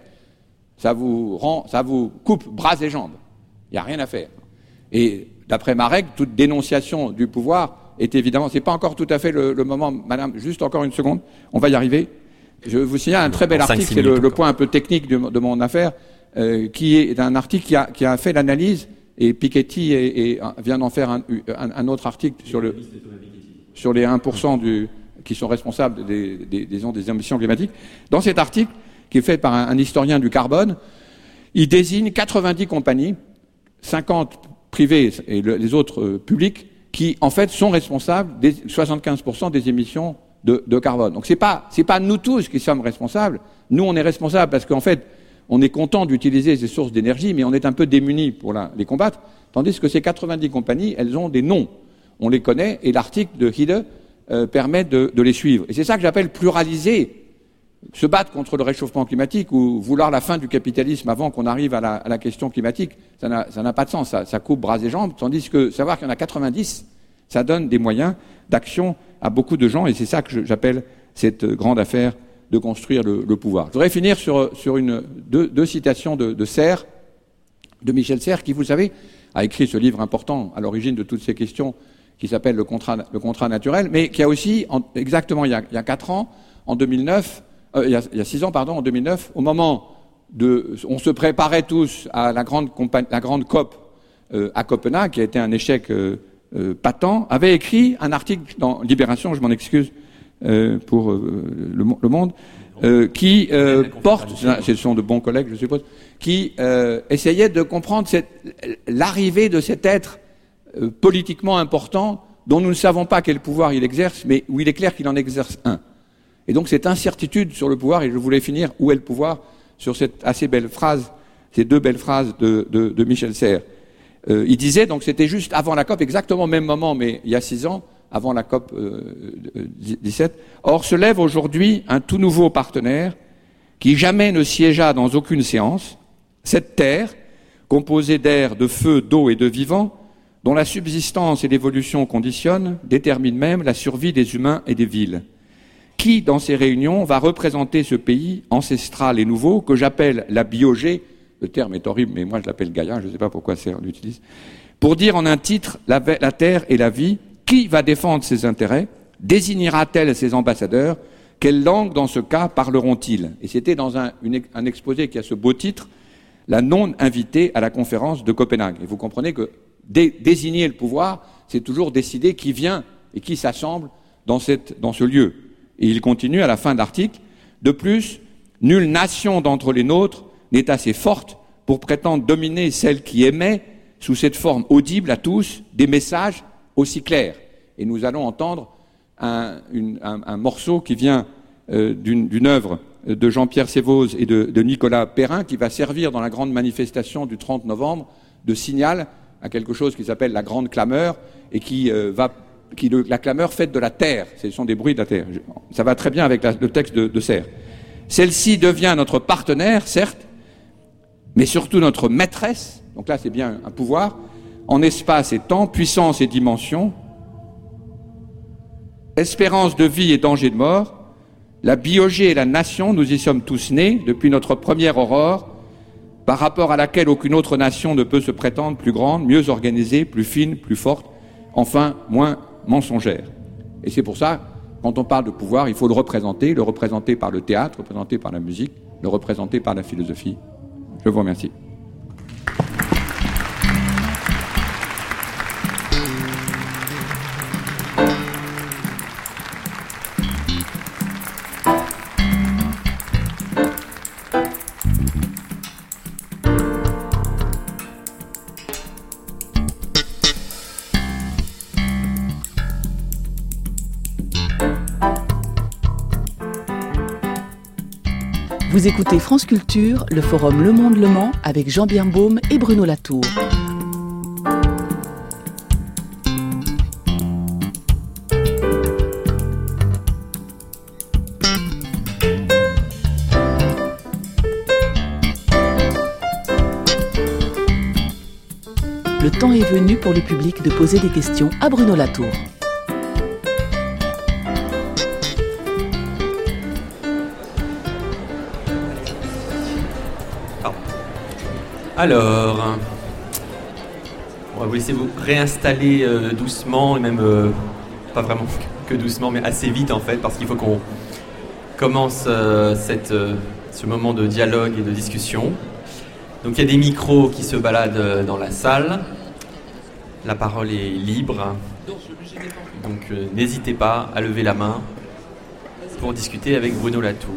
ça vous rend, ça vous coupe bras et jambes. Il n'y a rien à faire. Et d'après ma règle, toute dénonciation du pouvoir est évidemment... C'est pas encore tout à fait le, le moment, madame, juste encore une seconde, on va y arriver. Je vous signale un très bel article, c'est le, le point un peu technique de, de mon affaire, euh, qui est un article qui a, qui a fait l'analyse, et Piketty et, et vient d'en faire un, un, un autre article sur, le, sur les un pour cent du, qui sont responsables des, des, des, des émissions climatiques. Dans cet article, qui est fait par un, un historien du carbone, il désigne quatre-vingt-dix compagnies, cinquante privées et le, les autres euh, publiques, qui en fait sont responsables des soixante-quinze pour cent des émissions de, de carbone. Donc c'est pas c'est pas nous tous qui sommes responsables. Nous on est responsables parce qu'en fait on est content d'utiliser ces sources d'énergie, mais on est un peu démunis pour la, les combattre. Tandis que ces quatre-vingt-dix compagnies, elles ont des noms. On les connaît et l'article de Hide euh, permet de, de les suivre. Et c'est ça que j'appelle pluraliser. Se battre contre le réchauffement climatique ou vouloir la fin du capitalisme avant qu'on arrive à la, à la question climatique, ça n'a, ça n'a pas de sens, ça, ça coupe bras et jambes, tandis que savoir qu'il y en a quatre-vingt-dix, ça donne des moyens d'action à beaucoup de gens, et c'est ça que je, j'appelle cette grande affaire de construire le, le pouvoir. Je voudrais finir sur, sur une, deux, deux citations de, de Serres, de Michel Serres, qui, vous savez, a écrit ce livre important à l'origine de toutes ces questions, qui s'appelle le contrat, le contrat naturel, mais qui a aussi, en, exactement il y a, il y a quatre ans, en deux mille neuf, Euh, il, y a, il y a six ans, pardon, en deux mille neuf, au moment de, on se préparait tous à la grande, compa- la grande COP euh, à Copenhague, qui a été un échec euh, euh, patent, avait écrit un article dans Libération, je m'en excuse euh, pour euh, le, le Monde, euh, qui euh, porte, ce sont de bons collègues, je suppose, qui euh, essayait de comprendre cette, l'arrivée de cet être euh, politiquement important dont nous ne savons pas quel pouvoir il exerce, mais où il est clair qu'il en exerce un. Et donc cette incertitude sur le pouvoir, et je voulais finir où est le pouvoir, sur cette assez belle phrase, ces deux belles phrases de, de, de Michel Serres. Euh, il disait, donc c'était juste avant la COP, exactement au même moment, mais il y a six ans, avant la COP euh, dix-sept, or se lève aujourd'hui un tout nouveau partenaire qui jamais ne siégea dans aucune séance, cette terre, composée d'air, de feu, d'eau et de vivants, dont la subsistance et l'évolution conditionnent, déterminent même la survie des humains et des villes. Qui, dans ces réunions, va représenter ce pays ancestral et nouveau, que j'appelle la biogée, le terme est horrible, mais moi je l'appelle Gaïa, je ne sais pas pourquoi Serres l'utilise, pour dire en un titre la, la terre et la vie, qui va défendre ses intérêts, désignera-t-elle ses ambassadeurs, quelle langue dans ce cas parleront-ils? Et c'était dans un, une, un exposé qui a ce beau titre, la non-invitée à la conférence de Copenhague. Et vous comprenez que dé, désigner le pouvoir, c'est toujours décider qui vient et qui s'assemble dans, cette, dans ce lieu. Et il continue à la fin de l'article. De plus, nulle nation d'entre les nôtres n'est assez forte pour prétendre dominer celle qui émet, sous cette forme audible à tous, des messages aussi clairs. Et nous allons entendre un, une, un, un morceau qui vient euh, d'une, d'une œuvre de Jean-Pierre Sévoz et de, de Nicolas Perrin, qui va servir dans la grande manifestation du trente novembre de signal à quelque chose qui s'appelle la grande clameur et qui euh, va qui le, la clameur faite de la terre, ce sont des bruits de la terre. Ça va très bien avec la, le texte de, de Serres. Celle-ci devient notre partenaire, certes, mais surtout notre maîtresse, donc là c'est bien un pouvoir, en espace et temps, puissance et dimension, espérance de vie et danger de mort, la biogée et la nation, nous y sommes tous nés, depuis notre première aurore, par rapport à laquelle aucune autre nation ne peut se prétendre plus grande, mieux organisée, plus fine, plus forte, enfin moins mensongère. Et c'est pour ça, quand on parle de pouvoir, il faut le représenter, le représenter par le théâtre, le représenter par la musique, le représenter par la philosophie. Je vous remercie. Vous écoutez France Culture, le forum Le Monde Le Mans avec Jean Birnbaum et Bruno Latour. temps est venu pour le public de poser des questions à Bruno Latour. Alors, on va vous laisser vous réinstaller euh, doucement, et même euh, pas vraiment que doucement, mais assez vite en fait, parce qu'il faut qu'on commence euh, cette, euh, ce moment de dialogue et de discussion. Donc il y a des micros qui se baladent euh, dans la salle. La parole est libre. Donc euh, n'hésitez pas à lever la main pour discuter avec Bruno Latour.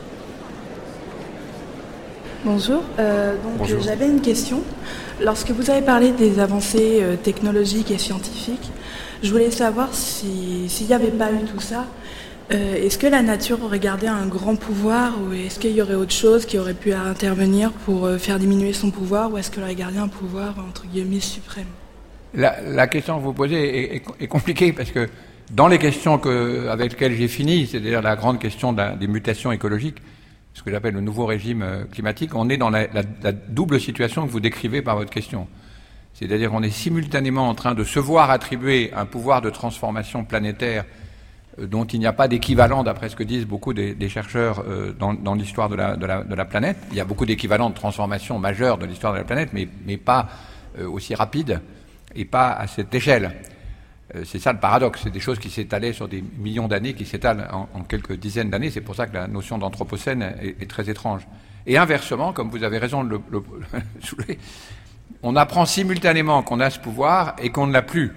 Bonjour, euh, donc Bonjour. j'avais une question. Lorsque vous avez parlé des avancées euh, technologiques et scientifiques, je voulais savoir si, s'il n'y avait pas eu tout ça, euh, est-ce que la nature aurait gardé un grand pouvoir ou est-ce qu'il y aurait autre chose qui aurait pu intervenir pour euh, faire diminuer son pouvoir ou est-ce qu'elle aurait gardé un pouvoir entre guillemets suprême? La, la question que vous posez est, est, est compliquée parce que dans les questions que, avec lesquelles j'ai fini, c'est-à-dire la grande question de la, des mutations écologiques, ce que j'appelle le nouveau régime climatique, on est dans la, la, la double situation que vous décrivez par votre question. C'est-à-dire qu'on est simultanément en train de se voir attribuer un pouvoir de transformation planétaire dont il n'y a pas d'équivalent, d'après ce que disent beaucoup des, des chercheurs euh, dans, dans l'histoire de la, de, la, de la planète. Il y a beaucoup d'équivalents de transformation majeure de l'histoire de la planète, mais, mais pas euh, aussi rapide et pas à cette échelle. Euh, c'est ça le paradoxe, c'est des choses qui s'étalaient sur des millions d'années, qui s'étalent en, en quelques dizaines d'années. C'est pour ça que la notion d'anthropocène est, est très étrange. Et inversement, comme vous avez raison de le, le, le soulever, on apprend simultanément qu'on a ce pouvoir et qu'on ne l'a plus.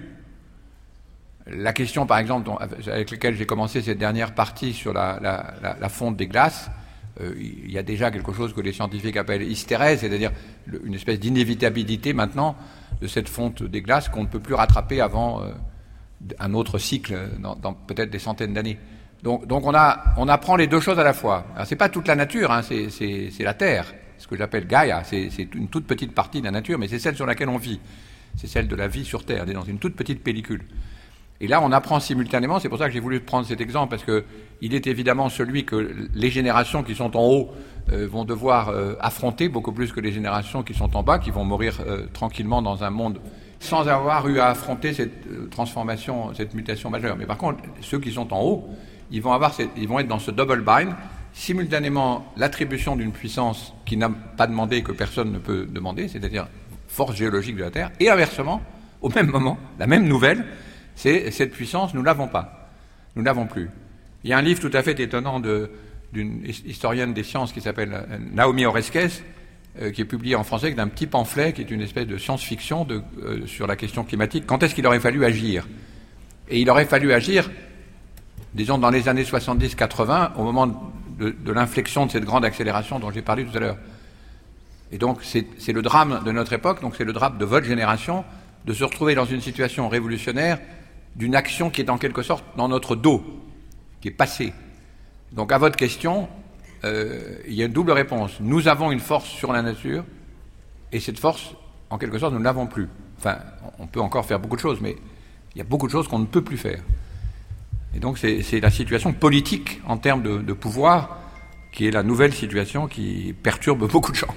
La question, par exemple, dont, avec laquelle j'ai commencé cette dernière partie sur la, la, la, la fonte des glaces, euh, il y a déjà quelque chose que les scientifiques appellent hystérèse, c'est-à-dire le, une espèce d'inévitabilité maintenant de cette fonte des glaces qu'on ne peut plus rattraper avant euh, un autre cycle dans, dans peut-être des centaines d'années. Donc, donc on, a, on apprend les deux choses à la fois. Alors, c'est pas toute la nature, hein, c'est, c'est, c'est la Terre, ce que j'appelle Gaïa, c'est, c'est une toute petite partie de la nature, mais c'est celle sur laquelle on vit. C'est celle de la vie sur Terre, on est dans une toute petite pellicule. Et là, on apprend simultanément, c'est pour ça que j'ai voulu prendre cet exemple, parce que il est évidemment celui que les générations qui sont en haut euh, vont devoir euh, affronter, beaucoup plus que les générations qui sont en bas, qui vont mourir euh, tranquillement dans un monde sans avoir eu à affronter cette euh, transformation, cette mutation majeure. Mais par contre, ceux qui sont en haut, ils vont, avoir cette, ils vont être dans ce double bind, simultanément l'attribution d'une puissance qui n'a pas demandé et que personne ne peut demander, c'est-à-dire force géologique de la Terre, et inversement, au même moment, la même nouvelle, c'est cette puissance, nous ne l'avons pas. Nous ne l'avons plus. Il y a un livre tout à fait étonnant de, d'une historienne des sciences qui s'appelle Naomi Oreskes, euh, qui est publié en français, d'un petit pamphlet qui est une espèce de science-fiction de, euh, sur la question climatique. Quand est-ce qu'il aurait fallu agir? Et il aurait fallu agir, disons, dans les années soixante-dix quatre-vingts, au moment de, de l'inflexion de cette grande accélération dont j'ai parlé tout à l'heure. Et donc, c'est, c'est le drame de notre époque, donc c'est le drame de votre génération, de se retrouver dans une situation révolutionnaire d'une action qui est en quelque sorte dans notre dos, qui est passée. Donc à votre question, euh, il y a une double réponse. Nous avons une force sur la nature, et cette force, en quelque sorte, nous ne l'avons plus. Enfin, on peut encore faire beaucoup de choses, mais il y a beaucoup de choses qu'on ne peut plus faire. Et donc c'est, c'est la situation politique en termes de, de pouvoir qui est la nouvelle situation qui perturbe beaucoup de gens.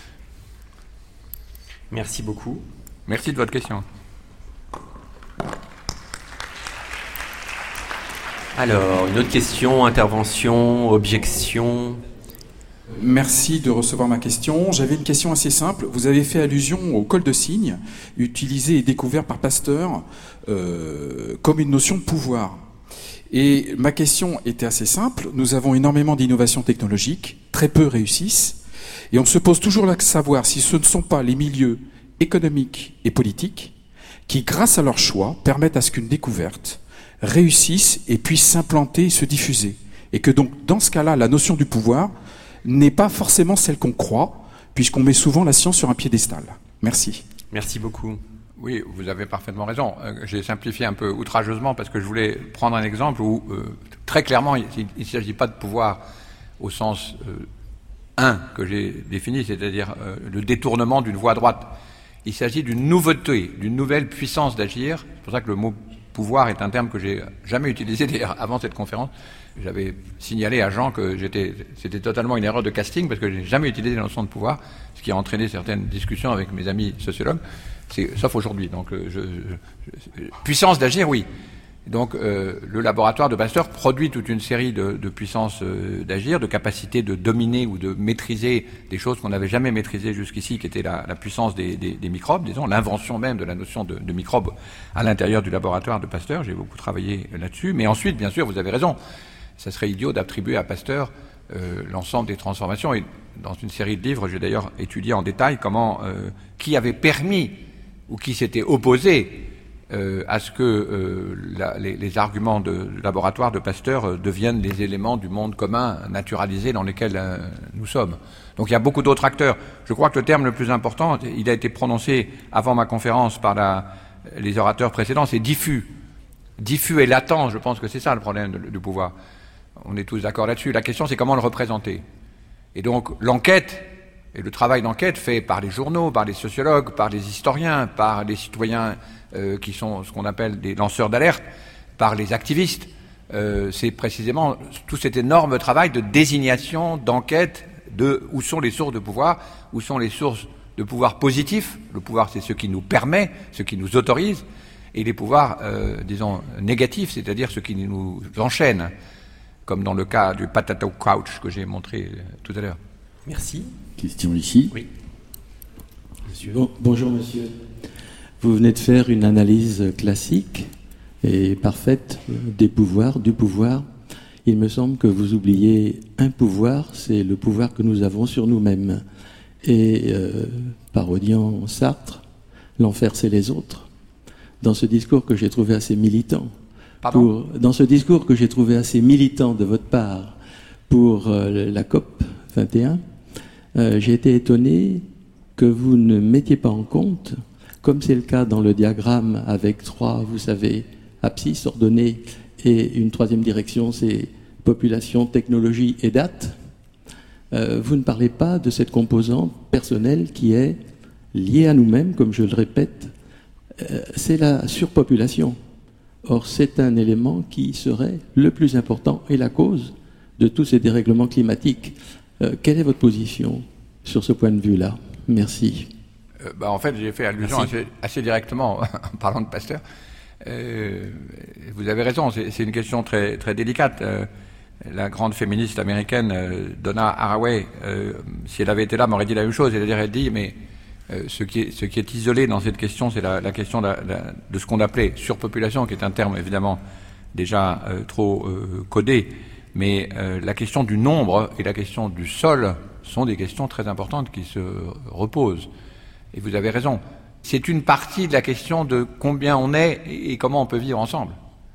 Merci beaucoup. Merci de votre question. Alors, une autre question, intervention, objection. Merci de recevoir ma question. J'avais une question assez simple. Vous avez fait allusion au col de cygne, utilisé et découvert par Pasteur euh, comme une notion de pouvoir. Et ma question était assez simple. Nous avons énormément d'innovations technologiques, très peu réussissent, et on se pose toujours la question de savoir si ce ne sont pas les milieux économiques et politiques qui, grâce à leur choix, permettent à ce qu'une découverte réussisse et puisse s'implanter et se diffuser. Et que donc, dans ce cas-là, la notion du pouvoir n'est pas forcément celle qu'on croit, puisqu'on met souvent la science sur un piédestal. Merci. Merci beaucoup. Oui, vous avez parfaitement raison. Euh, j'ai simplifié un peu outrageusement parce que je voulais prendre un exemple où, euh, très clairement, il ne s'agit pas de pouvoir au sens euh, un que j'ai défini, c'est-à-dire euh, le détournement d'une voie droite. Il s'agit d'une nouveauté, d'une nouvelle puissance d'agir. C'est pour ça que le mot pouvoir est un terme que j'ai jamais utilisé d'ailleurs avant cette conférence. J'avais signalé à Jean que j'étais, c'était totalement une erreur de casting parce que j'ai jamais utilisé la notion de pouvoir, ce qui a entraîné certaines discussions avec mes amis sociologues, c'est, sauf aujourd'hui. Donc, je, je, je, puissance d'agir, oui. Donc, euh, le laboratoire de Pasteur produit toute une série de, de puissances euh, d'agir, de capacités de dominer ou de maîtriser des choses qu'on n'avait jamais maîtrisées jusqu'ici, qui était la, la puissance des, des, des microbes, disons, l'invention même de la notion de, de microbes à l'intérieur du laboratoire de Pasteur. J'ai beaucoup travaillé là-dessus. Mais ensuite, bien sûr, vous avez raison, ça serait idiot d'attribuer à Pasteur euh, l'ensemble des transformations. Et dans une série de livres, j'ai d'ailleurs étudié en détail comment, euh, qui avait permis ou qui s'était opposé Euh, à ce que euh, la, les, les arguments de, de laboratoire de Pasteur euh, deviennent les éléments du monde commun naturalisé dans lesquels euh, nous sommes. Donc il y a beaucoup d'autres acteurs. Je crois que le terme le plus important, il a été prononcé avant ma conférence par la, les orateurs précédents, c'est diffus. Diffus et latent, je pense que c'est ça le problème de, du pouvoir. On est tous d'accord là-dessus. La question, c'est comment le représenter. Et donc l'enquête, et le travail d'enquête fait par les journaux, par les sociologues, par les historiens, par les citoyens euh, qui sont ce qu'on appelle des lanceurs d'alerte, par les activistes, euh, c'est précisément tout cet énorme travail de désignation, d'enquête, de où sont les sources de pouvoir, où sont les sources de pouvoir positifs. Le pouvoir, c'est ce qui nous permet, ce qui nous autorise, et les pouvoirs, euh, disons, négatifs, c'est-à-dire ce qui nous enchaîne, comme dans le cas du potato couch que j'ai montré tout à l'heure. Merci. Question ici. Oui. Monsieur. Bon, bonjour monsieur. Vous venez de faire une analyse classique et parfaite des pouvoirs, du pouvoir. Il me semble que vous oubliez un pouvoir, c'est le pouvoir que nous avons sur nous-mêmes. Et euh, parodiant Sartre, l'enfer c'est les autres. Dans ce discours que j'ai trouvé assez militant, pour, dans ce discours que j'ai trouvé assez militant de votre part pour euh, la COP vingt et un, Euh, j'ai été étonné que vous ne mettiez pas en compte, comme c'est le cas dans le diagramme avec trois, vous savez, abscisses ordonnées et une troisième direction, c'est population, technologie et date. Euh, vous ne parlez pas de cette composante personnelle qui est liée à nous-mêmes, comme je le répète, euh, c'est la surpopulation. Or, c'est un élément qui serait le plus important et la cause de tous ces dérèglements climatiques. Euh, quelle est votre position sur ce point de vue-là? Merci. Euh, bah, en fait, j'ai fait allusion assez, assez directement en parlant de Pasteur. Euh, vous avez raison, c'est, c'est une question très, très délicate. Euh, la grande féministe américaine euh, Donna Haraway, euh, si elle avait été là, m'aurait dit la même chose. C'est-à-dire, elle dit, mais euh, ce, qui est, ce qui est isolé dans cette question, c'est la, la question de, la, de ce qu'on appelait surpopulation, qui est un terme évidemment déjà euh, trop euh, codé. Mais euh, la question du nombre et la question du sol sont des questions très importantes qui se reposent. Et vous avez raison. C'est une partie de la question de combien on est et comment on peut vivre ensemble.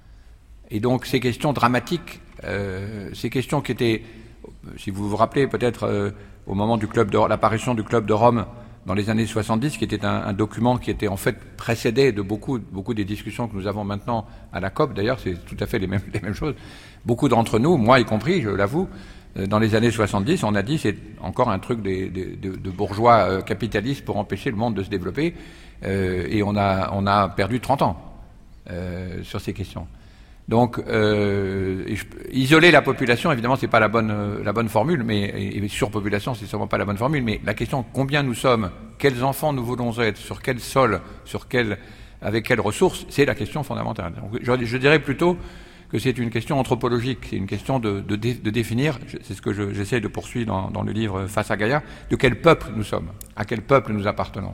Et donc ces questions dramatiques, euh, ces questions qui étaient, si vous vous rappelez peut-être euh, au moment du club de l'apparition du club de Rome dans les années soixante-dix, qui était un, un document qui était en fait précédé de beaucoup, beaucoup des discussions que nous avons maintenant à la COP. D'ailleurs, c'est tout à fait les mêmes, les mêmes choses. Beaucoup d'entre nous, moi y compris, je l'avoue, dans les années soixante-dix, on a dit c'est encore un truc des, des, de, de bourgeois euh, capitalistes pour empêcher le monde de se développer, euh, et on a, on a perdu trente ans euh, sur ces questions. Donc, euh, je, isoler la population, évidemment, c'est pas la bonne, euh, la bonne formule, mais et, et surpopulation, c'est sûrement pas la bonne formule. Mais la question combien nous sommes, quels enfants nous voulons être, sur quel sol, sur quel, avec quelles ressources, c'est la question fondamentale. Donc, je, je dirais plutôt que c'est une question anthropologique, c'est une question de, de, de définir, c'est ce que je, j'essaie de poursuivre dans, dans le livre Face à Gaïa, de quel peuple nous sommes, à quel peuple nous appartenons.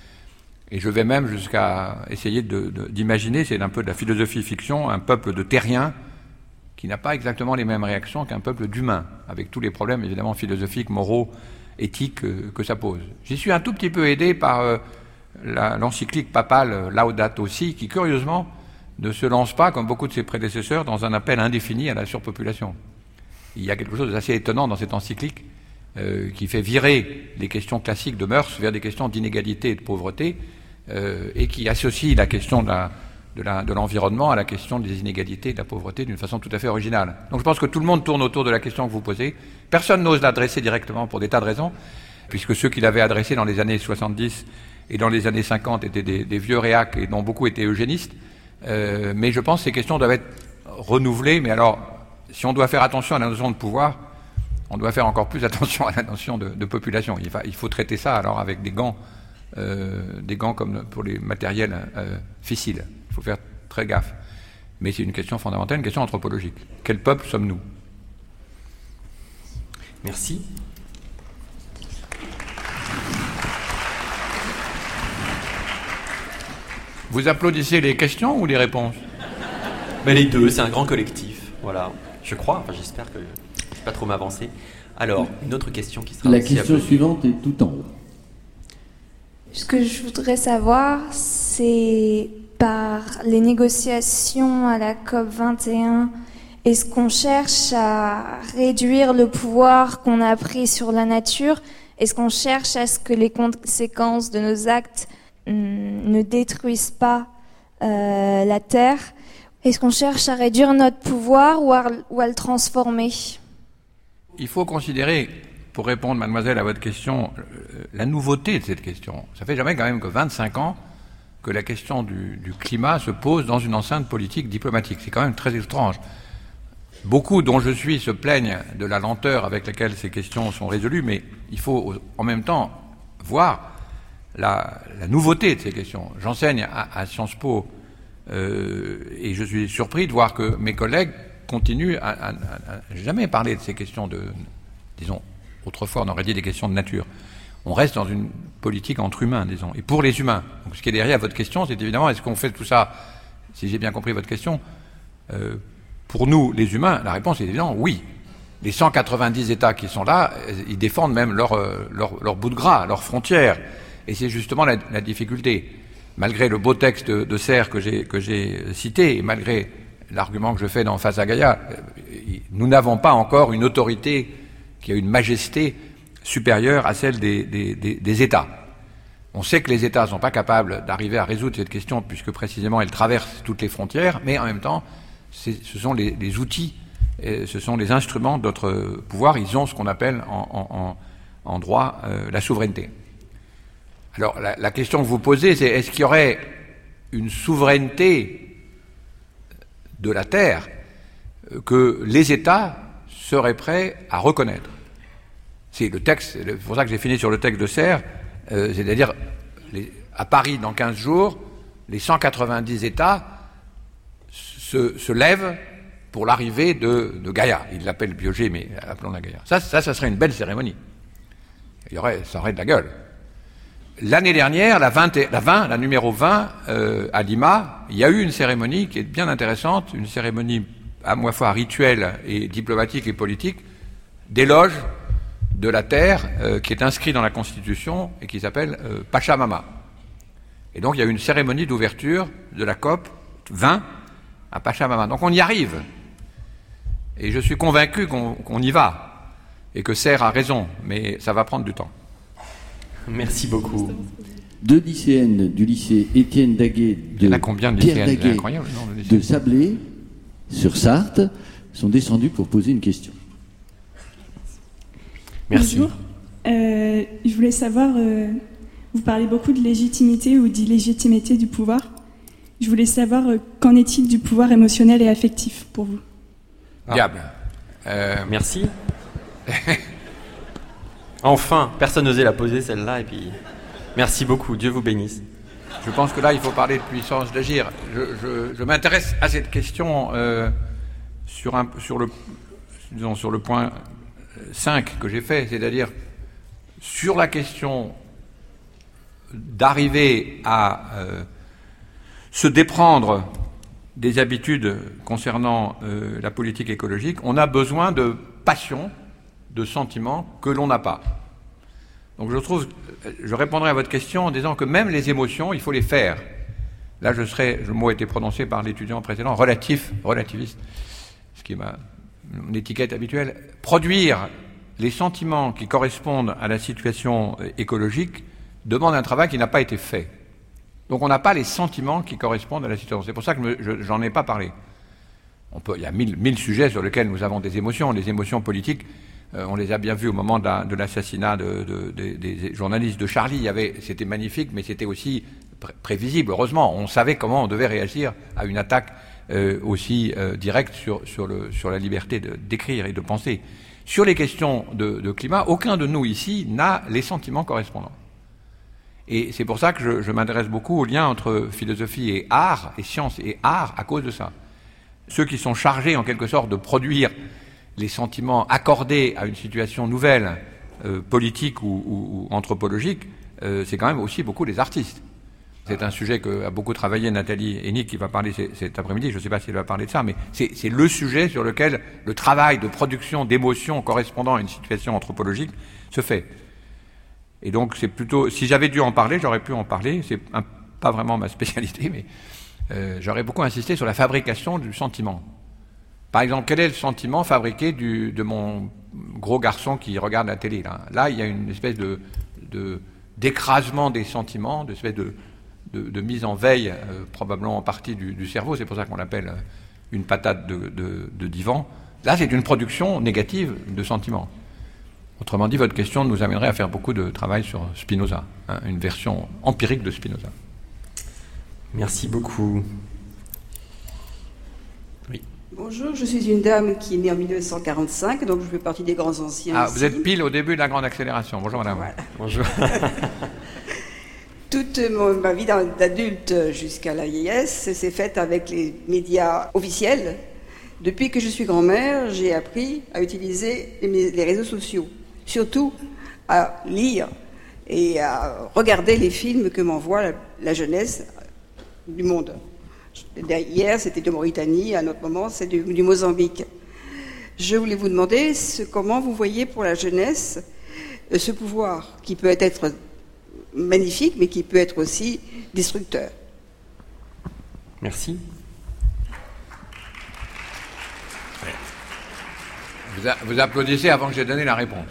Et je vais même jusqu'à essayer de, de, d'imaginer, c'est un peu de la philosophie fiction, un peuple de terriens qui n'a pas exactement les mêmes réactions qu'un peuple d'humains, avec tous les problèmes évidemment philosophiques, moraux, éthiques que, que ça pose. J'y suis un tout petit peu aidé par euh, la, l'encyclique papale Laudato Si, qui curieusement ne se lance pas, comme beaucoup de ses prédécesseurs, dans un appel indéfini à la surpopulation. Il y a quelque chose d'assez étonnant dans cette encyclique euh, qui fait virer les questions classiques de mœurs vers des questions d'inégalité et de pauvreté, euh, et qui associe la question de, la, de, la, de l'environnement à la question des inégalités et de la pauvreté d'une façon tout à fait originale. Donc je pense que tout le monde tourne autour de la question que vous posez. Personne n'ose l'adresser directement pour des tas de raisons, puisque ceux qui l'avaient adressé dans les années soixante-dix et dans les années cinquante étaient des, des vieux réacs et dont beaucoup étaient eugénistes. Euh, mais je pense que ces questions doivent être renouvelées. Mais alors, si on doit faire attention à la notion de pouvoir, on doit faire encore plus attention à la notion de, de population. Il, va, il faut traiter ça alors avec des gants, euh, des gants comme pour les matériels euh, fissiles. Il faut faire très gaffe. Mais c'est une question fondamentale, une question anthropologique. Quel peuple sommes-nous ? Merci. Vous applaudissez les questions ou les réponses ? Mais les deux, c'est un grand collectif. Voilà, je crois, enfin, j'espère que je ne vais pas trop m'avancer. Alors, une autre question qui sera La aussi question à poser. suivante est tout en haut. Ce que je voudrais savoir, c'est par les négociations à la COP vingt et un, est-ce qu'on cherche à réduire le pouvoir qu'on a pris sur la nature ? Est-ce qu'on cherche à ce que les conséquences de nos actes hum, ne détruisent pas euh, la Terre ? Est-ce qu'on cherche à réduire notre pouvoir ou à, ou à le transformer ? Il faut considérer, pour répondre, mademoiselle, à votre question, la nouveauté de cette question. Ça fait jamais quand même que vingt-cinq ans que la question du, du climat se pose dans une enceinte politique diplomatique. C'est quand même très étrange. Beaucoup, dont je suis, se plaignent de la lenteur avec laquelle ces questions sont résolues, mais il faut en même temps voir la, la nouveauté de ces questions. J'enseigne à, à Sciences Po euh, et je suis surpris de voir que mes collègues continuent à, à, à, à jamais parler de ces questions de, disons, autrefois on aurait dit des questions de nature. On reste dans une politique entre humains, disons, et pour les humains. Donc ce qui est derrière votre question, c'est évidemment, est-ce qu'on fait tout ça, si j'ai bien compris votre question, euh, pour nous, les humains, la réponse est évidemment oui. Les cent quatre-vingt-dix États qui sont là, ils défendent même leur, leur, leur bout de gras, leurs frontières. Et c'est justement la, la difficulté. Malgré le beau texte de, de Serre que j'ai, que j'ai cité, et malgré l'argument que je fais dans Face à Gaïa, nous n'avons pas encore une autorité qui a une majesté supérieure à celle des, des, des, des États. On sait que les États ne sont pas capables d'arriver à résoudre cette question puisque précisément elle traverse toutes les frontières, mais en même temps, c'est, ce sont les, les outils, et ce sont les instruments de notre pouvoir. Ils ont ce qu'on appelle en, en, en droit euh, la souveraineté. Alors la, la question que vous posez, c'est est-ce qu'il y aurait une souveraineté de la Terre que les États seraient prêts à reconnaître? C'est le texte, c'est pour ça que j'ai fini sur le texte de Serre, euh, c'est-à-dire les, à Paris dans quinze jours, les cent quatre-vingt-dix États se, se lèvent pour l'arrivée de, de Gaïa. Ils l'appellent Biogé, mais appelons-la Gaïa. Ça, ça, ça serait une belle cérémonie. Il y aurait, ça aurait de la gueule. L'année dernière, la vingt, la vingt, la numéro vingt, euh, à Lima, il y a eu une cérémonie qui est bien intéressante, une cérémonie à la fois rituelle et diplomatique et politique, d'éloge de la terre, euh, qui est inscrite dans la Constitution et qui s'appelle euh, Pachamama. Et donc il y a eu une cérémonie d'ouverture de la COP vingt à Pachamama. Donc on y arrive. Et je suis convaincu qu'on, qu'on y va. Et que Serre a raison, mais ça va prendre du temps. Merci beaucoup. Deux lycéennes du lycée Étienne Daguet de Il y en a combien de Pierre lycéennes? Daguet Incroyable, non, de lycéennes. de Sablé sur Sarthe sont descendues pour poser une question. Merci. Bonjour. Euh, je voulais savoir, euh, vous parlez beaucoup de légitimité ou d'illégitimité du pouvoir. Je voulais savoir, euh, qu'en est-il du pouvoir émotionnel et affectif pour vous? Ah. Diable. Euh, Merci. Enfin, personne n'osait la poser celle-là, et puis merci beaucoup, Dieu vous bénisse. Je pense que là, il faut parler de puissance d'agir. Je, je, je m'intéresse à cette question euh, sur, un, sur, le, disons, sur le point cinq que j'ai fait, c'est-à-dire sur la question d'arriver à euh, se déprendre des habitudes concernant euh, la politique écologique. On a besoin de passion, de sentiments que l'on n'a pas. Donc je trouve, je répondrai à votre question en disant que même les émotions, il faut les faire. Là, je serai, le mot a été prononcé par l'étudiant précédent, relatif, relativiste, ce qui est ma, mon étiquette habituelle. Produire les sentiments qui correspondent à la situation écologique demande un travail qui n'a pas été fait. Donc on n'a pas les sentiments qui correspondent à la situation. C'est pour ça que me, je, j'en ai pas parlé. On peut, il y a mille, mille sujets sur lesquels nous avons des émotions. Les émotions politiques, euh, on les a bien vues au moment de, la, de l'assassinat de, de, de, des journalistes de Charlie. Il y avait, c'était magnifique, mais c'était aussi pré- prévisible, heureusement. On savait comment on devait réagir à une attaque euh, aussi euh, directe sur, sur, le, sur la liberté de, d'écrire et de penser. Sur les questions de, de climat, aucun de nous ici n'a les sentiments correspondants. Et c'est pour ça que je, je m'intéresse beaucoup au lien entre philosophie et art, et science et art, à cause de ça. Ceux qui sont chargés, en quelque sorte, de produire les sentiments accordés à une situation nouvelle, euh, politique ou, ou, ou anthropologique, euh, c'est quand même aussi beaucoup les artistes. C'est un sujet qu'a beaucoup travaillé Nathalie Hennig, qui va parler c- cet après-midi, je ne sais pas si elle va parler de ça, mais c'est, c'est le sujet sur lequel le travail de production d'émotions correspondant à une situation anthropologique se fait. Et donc c'est plutôt, si j'avais dû en parler, j'aurais pu en parler, c'est un, pas vraiment ma spécialité, mais euh, j'aurais beaucoup insisté sur la fabrication du sentiment. Par exemple, quel est le sentiment fabriqué du, de mon gros garçon qui regarde la télé là, là il y a une espèce de, de, d'écrasement des sentiments, de espèce de De, de mise en veille, euh, probablement en partie du, du cerveau, c'est pour ça qu'on l'appelle euh, une patate de, de, de divan. Là, c'est une production négative de sentiments. Autrement dit, votre question nous amènerait à faire beaucoup de travail sur Spinoza, hein, une version empirique de Spinoza. Merci beaucoup. Oui. Bonjour, je suis une dame qui est née en mille neuf cent quarante-cinq, donc je fais partie des grands anciens. Ah, ici. vous êtes pile au début de la grande accélération. Bonjour madame. Voilà. Bonjour. Toute mon- ma vie d'adulte jusqu'à la vieillesse s'est faite avec les médias officiels. Depuis que je suis grand-mère, j'ai appris à utiliser les, les réseaux sociaux, surtout à lire et à regarder les films que m'envoie la, la jeunesse du monde. Hier, c'était de Mauritanie, à un autre moment, c'est du, du Mozambique. Je voulais vous demander ce, comment vous voyez pour la jeunesse euh, ce pouvoir qui peut être magnifique, mais qui peut être aussi destructeur. Merci. Vous, a, vous applaudissez avant que j'ai donné la réponse.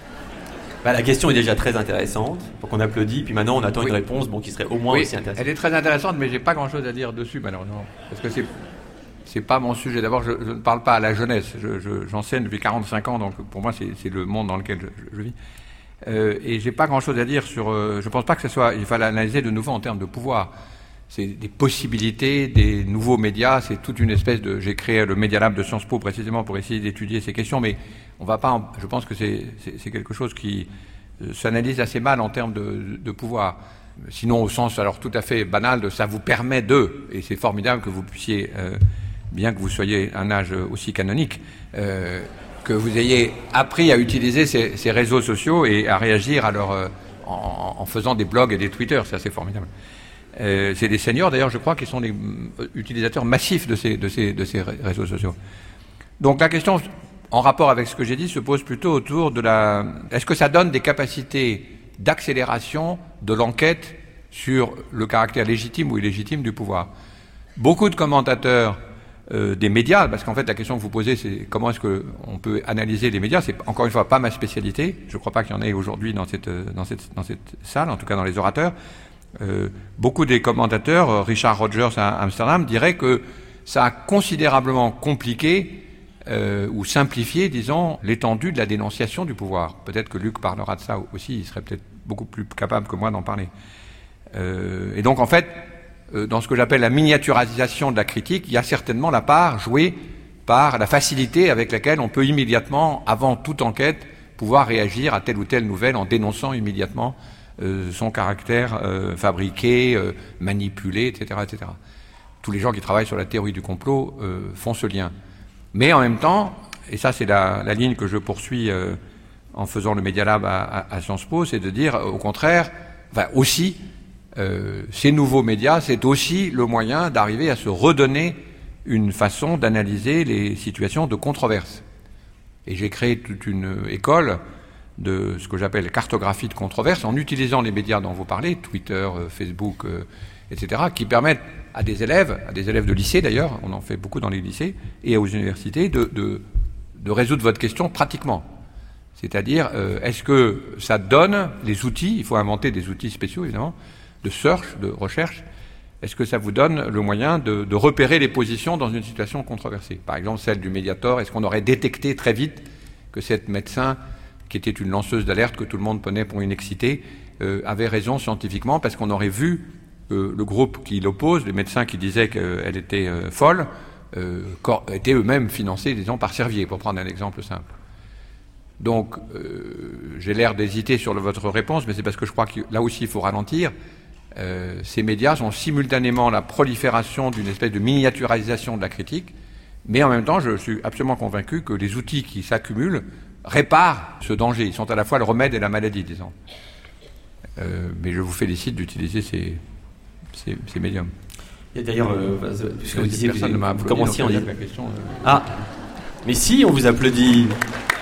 Bah, la question est déjà très intéressante, donc on applaudit, puis maintenant on attend Oui. une réponse bon, qui serait au moins Oui, aussi intéressante. elle est très intéressante, mais j'ai pas grand-chose à dire dessus, malheureusement. Parce que c'est, c'est pas mon sujet. D'abord, je, je ne parle pas à la jeunesse. Je, je, j'enseigne depuis quarante-cinq ans, donc pour moi, c'est, c'est le monde dans lequel je, je, je vis. Euh, et j'ai pas grand-chose à dire sur... Euh, je pense pas que ce soit... Il faut l'analyser de nouveau en termes de pouvoir. C'est des possibilités, des nouveaux médias, c'est toute une espèce de... J'ai créé le Media Lab de Sciences Po précisément pour essayer d'étudier ces questions, mais on va pas... En, je pense que c'est, c'est, c'est quelque chose qui euh, s'analyse assez mal en termes de, de pouvoir. Sinon, au sens alors tout à fait banal de ça vous permet de, et c'est formidable que vous puissiez, euh, bien que vous soyez à un âge aussi canonique, euh, que vous ayez appris à utiliser ces, ces réseaux sociaux et à réagir à leur, euh, en, en faisant des blogs et des Twitter, c'est assez formidable. Euh, c'est des seniors d'ailleurs, je crois, qui sont des utilisateurs massifs de ces, de ces, de ces réseaux sociaux. Donc la question, en rapport avec ce que j'ai dit, se pose plutôt autour de la... Est-ce que ça donne des capacités d'accélération de l'enquête sur le caractère légitime ou illégitime du pouvoir? Beaucoup de commentateurs euh, des médias, parce qu'en fait la question que vous posez, c'est comment est-ce qu'on peut analyser les médias, c'est encore une fois pas ma spécialité, je ne crois pas qu'il y en ait aujourd'hui dans cette, dans, cette, dans cette salle, en tout cas dans les orateurs. Euh, beaucoup des commentateurs, euh, Richard Rogers à Amsterdam, diraient que ça a considérablement compliqué euh, ou simplifié, disons, l'étendue de la dénonciation du pouvoir. Peut-être que Luc parlera de ça aussi, il serait peut-être beaucoup plus capable que moi d'en parler. Euh, et donc en fait, euh, dans ce que j'appelle la miniaturisation de la critique, il y a certainement la part jouée par la facilité avec laquelle on peut immédiatement, avant toute enquête, pouvoir réagir à telle ou telle nouvelle en dénonçant immédiatement Euh, son caractère euh, fabriqué, euh, manipulé, et cetera, et cetera. Tous les gens qui travaillent sur la théorie du complot euh, font ce lien. Mais en même temps, et ça c'est la, la ligne que je poursuis euh, en faisant le Media Lab à, à, à Sciences Po, c'est de dire euh, au contraire, enfin aussi, euh, ces nouveaux médias, c'est aussi le moyen d'arriver à se redonner une façon d'analyser les situations de controverse. Et j'ai créé toute une école de ce que j'appelle cartographie de controverse, en utilisant les médias dont vous parlez, Twitter, euh, Facebook, euh, et cetera, qui permettent à des élèves, à des élèves de lycée d'ailleurs, on en fait beaucoup dans les lycées, et aux universités, de, de, de résoudre votre question pratiquement. C'est-à-dire, euh, est-ce que ça donne les outils, il faut inventer des outils spéciaux évidemment, de search, de recherche, est-ce que ça vous donne le moyen de, de repérer les positions dans une situation controversée? Par exemple, celle du Mediator, est-ce qu'on aurait détecté très vite que cette médecin qui était une lanceuse d'alerte que tout le monde prenait pour une excitée, euh, avait raison scientifiquement, parce qu'on aurait vu que le groupe qui l'oppose, les médecins qui disaient qu'elle était euh, folle, euh, étaient eux-mêmes financés, disons, par Servier, pour prendre un exemple simple. Donc, euh, j'ai l'air d'hésiter sur le, votre réponse, mais c'est parce que je crois que là aussi, il faut ralentir. Euh, ces médias sont simultanément la prolifération d'une espèce de miniaturisation de la critique, mais en même temps, je suis absolument convaincu que les outils qui s'accumulent réparent ce danger. Ils sont à la fois le remède et la maladie, disons. Euh, mais je vous félicite d'utiliser ces, ces, ces médiums. Il y a d'ailleurs, euh, puisque vous disiez, personne vous, ne m'a vous applaudi, commenciez en donc disant... la question, euh... Ah, mais si, on vous applaudit.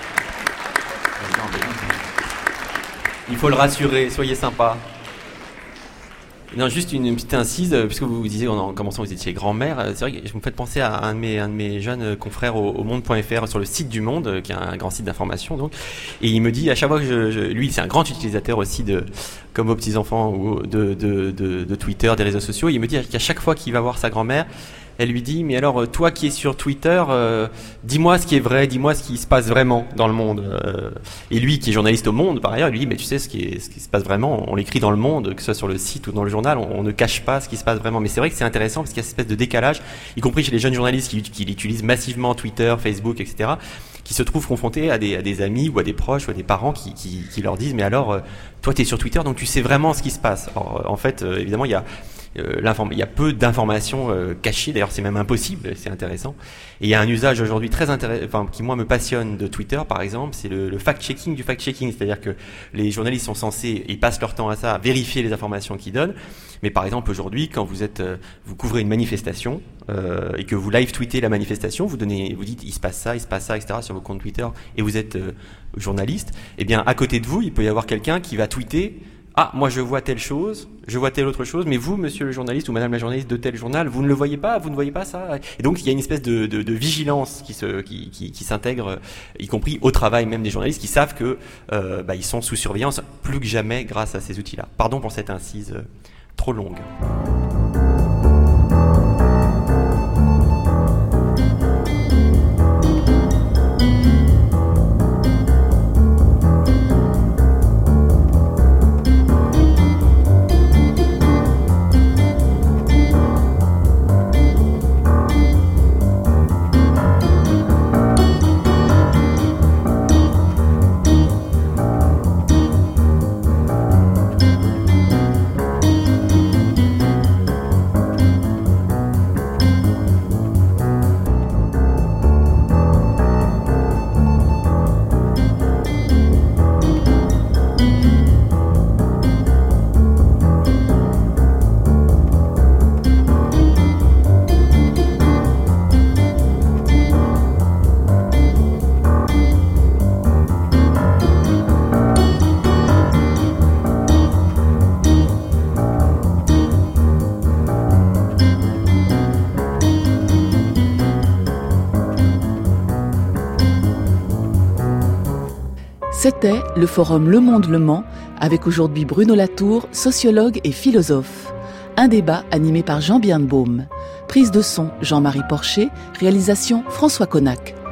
Il faut le rassurer, soyez sympa. Non, juste une, une petite incise, puisque vous vous disiez en commençant vous étiez grand-mère, c'est vrai que je me fais penser à un de mes, un de mes jeunes confrères au, au monde point f r sur le site du Monde, qui est un grand site d'information donc, et il me dit à chaque fois que je, je lui c'est un grand utilisateur aussi de, comme vos petits-enfants, ou de, de, de, de Twitter, des réseaux sociaux, il me dit qu'à chaque fois qu'il va voir sa grand-mère, elle lui dit, mais alors toi qui es sur Twitter, euh, dis-moi ce qui est vrai, dis-moi ce qui se passe vraiment dans le monde. Euh, et lui, qui est journaliste au Monde, par ailleurs, il lui dit, mais tu sais ce qui, est, ce qui se passe vraiment, on l'écrit dans le Monde, que ce soit sur le site ou dans le journal, on, on ne cache pas ce qui se passe vraiment. Mais c'est vrai que c'est intéressant parce qu'il y a cette espèce de décalage, y compris chez les jeunes journalistes qui, qui utilisent massivement Twitter, Facebook, et cetera, qui se trouvent confrontés à des, à des amis ou à des proches ou à des parents qui, qui, qui leur disent, mais alors, euh, toi tu es sur Twitter, donc tu sais vraiment ce qui se passe. Alors, en fait, euh, évidemment, il y a... Euh, il y a peu d'informations euh, cachées, d'ailleurs c'est même impossible, c'est intéressant. Et il y a un usage aujourd'hui très intéressant, enfin, qui moi me passionne de Twitter par exemple, c'est le, le fact-checking du fact-checking, c'est-à-dire que les journalistes sont censés, ils passent leur temps à ça, à vérifier les informations qu'ils donnent. Mais par exemple aujourd'hui, quand vous êtes, euh, vous couvrez une manifestation euh, et que vous live-tweetez la manifestation, vous donnez, vous dites il se passe ça, il se passe ça, et cetera sur vos comptes Twitter, et vous êtes euh, journaliste, et bien à côté de vous, il peut y avoir quelqu'un qui va tweeter. Ah, moi je vois telle chose, je vois telle autre chose, mais vous, monsieur le journaliste ou madame la journaliste de tel journal, vous ne le voyez pas, vous ne voyez pas ça. Et donc il y a une espèce de, de, de vigilance qui, se, qui, qui, qui s'intègre, y compris au travail même des journalistes qui savent que euh, bah, ils sont sous surveillance plus que jamais grâce à ces outils-là. Pardon pour cette incise euh, trop longue. C'était le forum Le Monde Le Mans, avec aujourd'hui Bruno Latour, sociologue et philosophe. Un débat animé par Jean Birnbaum. Prise de son, Jean-Marie Porcher. Réalisation, François Connac.